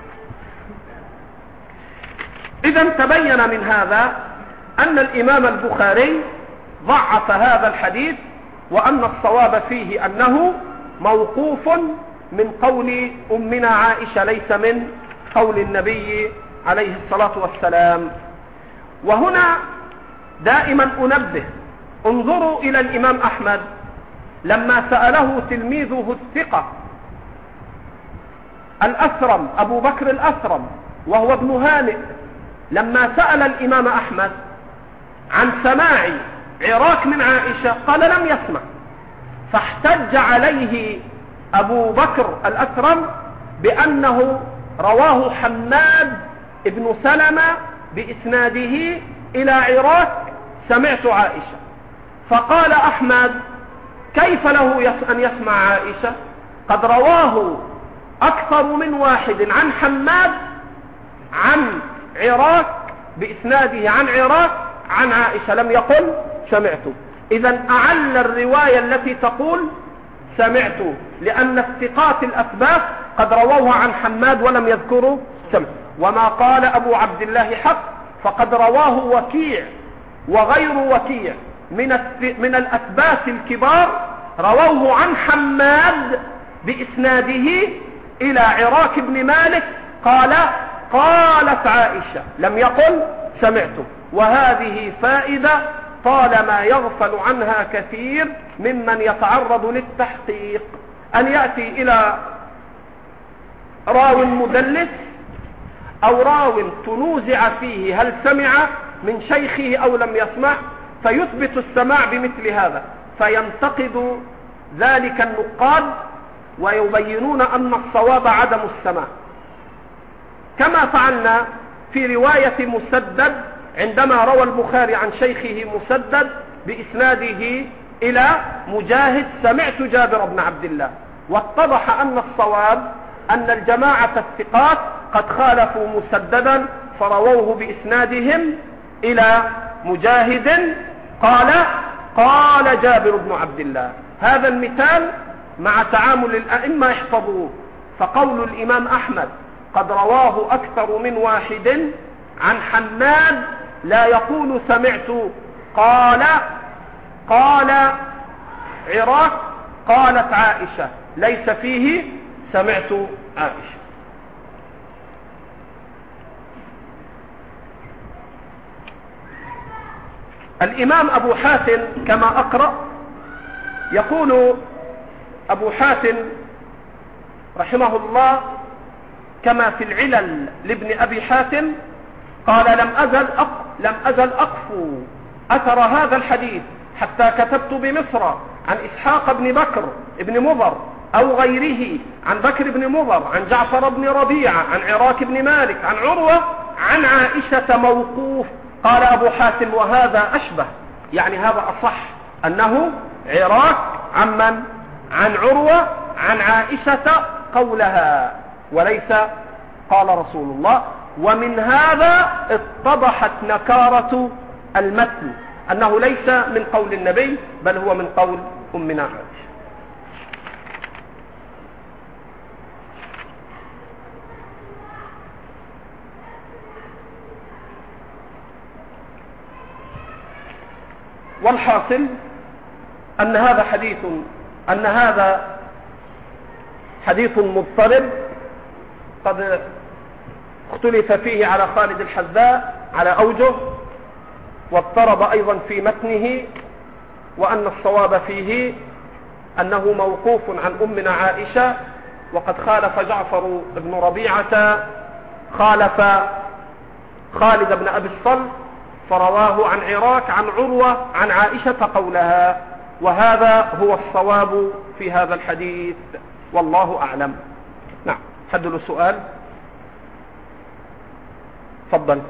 إذن تبين من هذا أن الإمام البخاري ضعف هذا الحديث، وأن الصواب فيه أنه موقوف من قول أمنا عائشة ليس من قول النبي عليه الصلاة والسلام. وهنا دائما أنبه، انظروا إلى الإمام أحمد لما سأله تلميذه الثقة الأثرم أبو بكر الأثرم وهو ابن هانئ، لما سأل الإمام أحمد عن سماع عراك من عائشة قال لم يسمع، فاحتج عليه أبو بكر الأثرم بأنه رواه حماد ابن سلمة بإسناده إلى عراك سمعت عائشة. فقال أحمد كيف له أن يسمع عائشة؟ قد رواه أكثر من واحد عن حماد عن عراك بإسناده عن عراك عن عائشة، لم يقل سمعت. إذن أعل الرواية التي تقول سمعت، لأن الثقات الأثبات قد رووها عن حماد ولم يذكروا سمع. وما قال أبو عبد الله حق، فقد رواه وكيع وغير وكيع من الأثبات الكبار، رووه عن حماد بإسناده إلى عراك بن مالك قالت عائشة، لم يقل سمعت. وهذه فائدة طالما يغفل عنها كثير ممن يتعرض للتحقيق، أن يأتي إلى راو مدلس أو راو تنوزع فيه هل سمع من شيخه أو لم يسمع، فيثبت السماع بمثل هذا، فينتقد ذلك النقاد ويبينون أن الصواب عدم السماع، كما فعلنا في رواية مسدد عندما روى البخاري عن شيخه مسدد بإسناده إلى مجاهد سمعت جابر بن عبد الله، واتضح أن الصواب أن الجماعة الثقات قد خالفوا مسددا فرووه بإسنادهم إلى مجاهد قال جابر بن عبد الله. هذا المثال مع تعامل الأئمة احفظوه. فقول الإمام أحمد قد رواه أكثر من واحد عن حماد لا يقول سمعت، قال عراك قالت عائشة، ليس فيه سمعت عائشة. الإمام أبو حاتم كما أقرأ يقول أبو حاتم رحمه الله كما في العلل لابن أبي حاتم قال لم أزل أقفو أثر هذا الحديث حتى كتبت بمصر عن إسحاق بن بكر بن مضر أو غيره عن بكر بن مضر عن جعفر بن ربيعة عن عراك بن مالك عن عروة عن عائشة موقوف قال أبو حاتم وهذا أشبه، يعني هذا أصح، أنه عراك عن من؟ عن عروة عن عائشة قولها وليس قال رسول الله. ومن هذا اتضحت نكارة المتن، أنه ليس من قول النبي بل هو من قول أمنا عائشة. والحاصل أن هذا حديث مضطرب قد اختلف فيه على خالد الحذاء على أوجه، واضطرب أيضا في متنه، وأن الصواب فيه أنه موقوف عن أمنا عائشة، وقد خالف جعفر بن ربيعة خالف خالد بن أبي الصلت فرواه عن عراك عن عروة عن عائشة قولها، وهذا هو الصواب في هذا الحديث والله أعلم. نعم، حد له سؤال؟ تفضل.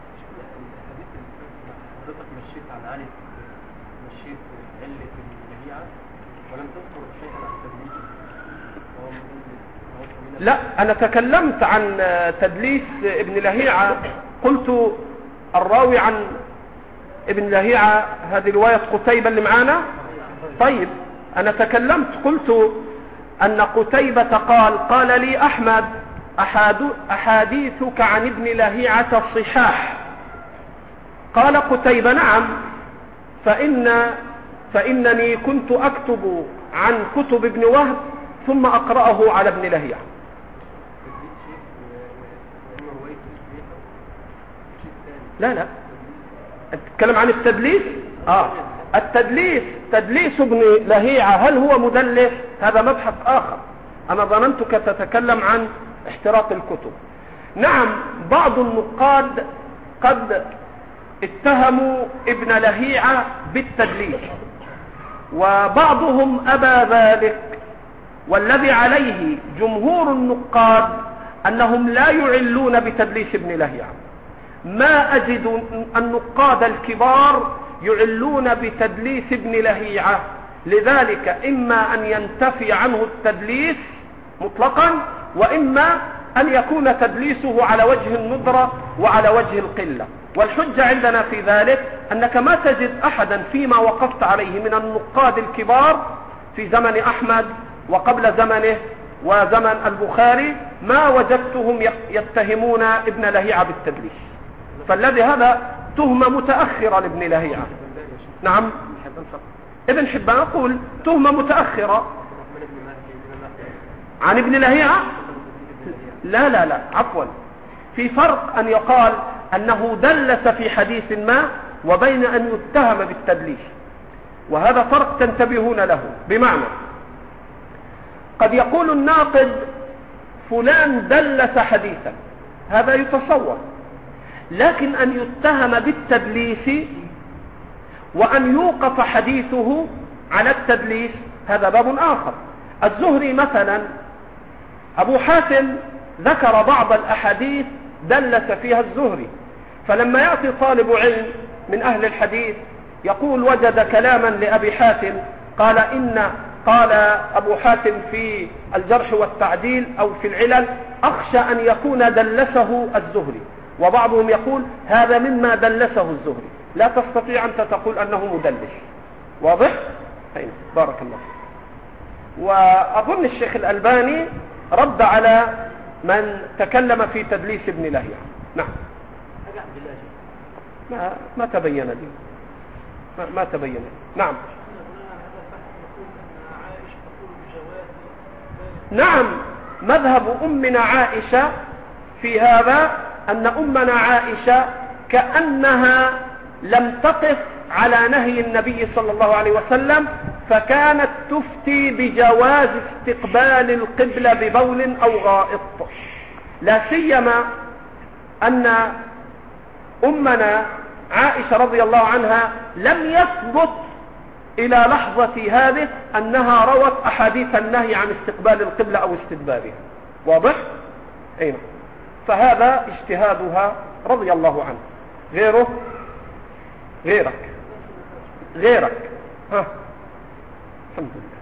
حضرتك مشيت عن علي، مشيت علة الجميعة ولم تذكر شيئا عن تدليس. لا، أنا تكلمت عن تدليس ابن لهيعة، قلت الراوي عن ابن لهيعة هذه رواية قتيبة اللي معانا. طيب، أنا تكلمت قلت أن قتيبة قال لي أحمد أحاديثك عن ابن لهيعة صحاح. قال قتيبة نعم، فإنني كنت أكتب عن كتب ابن وهب ثم أقرأه على ابن لهيعة. لا أتكلم عن التدليس. التدليس، تدليس ابن لهيعة هل هو مدلس؟ هذا مبحث آخر. أنا ظننتك تتكلم عن احتراق الكتب. نعم، بعض النقاد قد اتهموا ابن لهيعة بالتدليس، وبعضهم أبى ذلك، والذي عليه جمهور النقاد أنهم لا يعلون بتدليس ابن لهيعة. ما أجد النقاد الكبار يعلون بتدليس ابن لهيعة، لذلك إما أن ينتفي عنه التدليس مطلقا، وإما أن يكون تدليسه على وجه الندرة وعلى وجه القلة. والحجة عندنا في ذلك أنك ما تجد أحدا فيما وقفت عليه من النقاد الكبار في زمن أحمد وقبل زمنه وزمن البخاري ما وجدتهم يتهمون ابن لهيعة بالتدليس، فالذي هذا تهمة متأخرة لابن لهيعة. نعم، ابن حبان أقول تهمة متأخرة عن ابن لهيعة. لا عفوا، في فرق أن يقال أنه دلس في حديث ما وبين أن يتهم بالتدليس، وهذا فرق تنتبهون له. بمعنى قد يقول الناقد فلان دلس حديثا، هذا يتصور، لكن أن يتهم بالتدليس وأن يوقف حديثه على التدليس هذا باب آخر. الزهري مثلا، أبو حاتم ذكر بعض الأحاديث دلس فيها الزهري، فلما يأتي طالب علم من أهل الحديث يقول وجد كلاما لأبي حاتم قال أبو حاتم في الجرح والتعديل أو في العلل أخشى أن يكون دلسه الزهري، وبعضهم يقول هذا مما دلسه الزهري، لا تستطيع أنت تقول أنه مدلس. واضح؟ أين؟ بارك الله. وأظن الشيخ الألباني رد على من تكلم في تدليس ابن لهيعة. نعم، ما تبين لي، ما تبين. نعم نعم، مذهب أمنا عائشة في هذا أن أمنا عائشة كأنها لم تقف على نهي النبي صلى الله عليه وسلم، فكانت تفتي بجواز استقبال القبلة ببول أو غائط، لا سيما أن أمنا عائشة رضي الله عنها لم يثبت إلى لحظة هذه أنها روت أحاديث النهي عن استقبال القبلة أو استدبارها. واضح؟ أين؟ فهذا اجتهادها رضي الله عنه. غيره غيرك ها الحمد لله.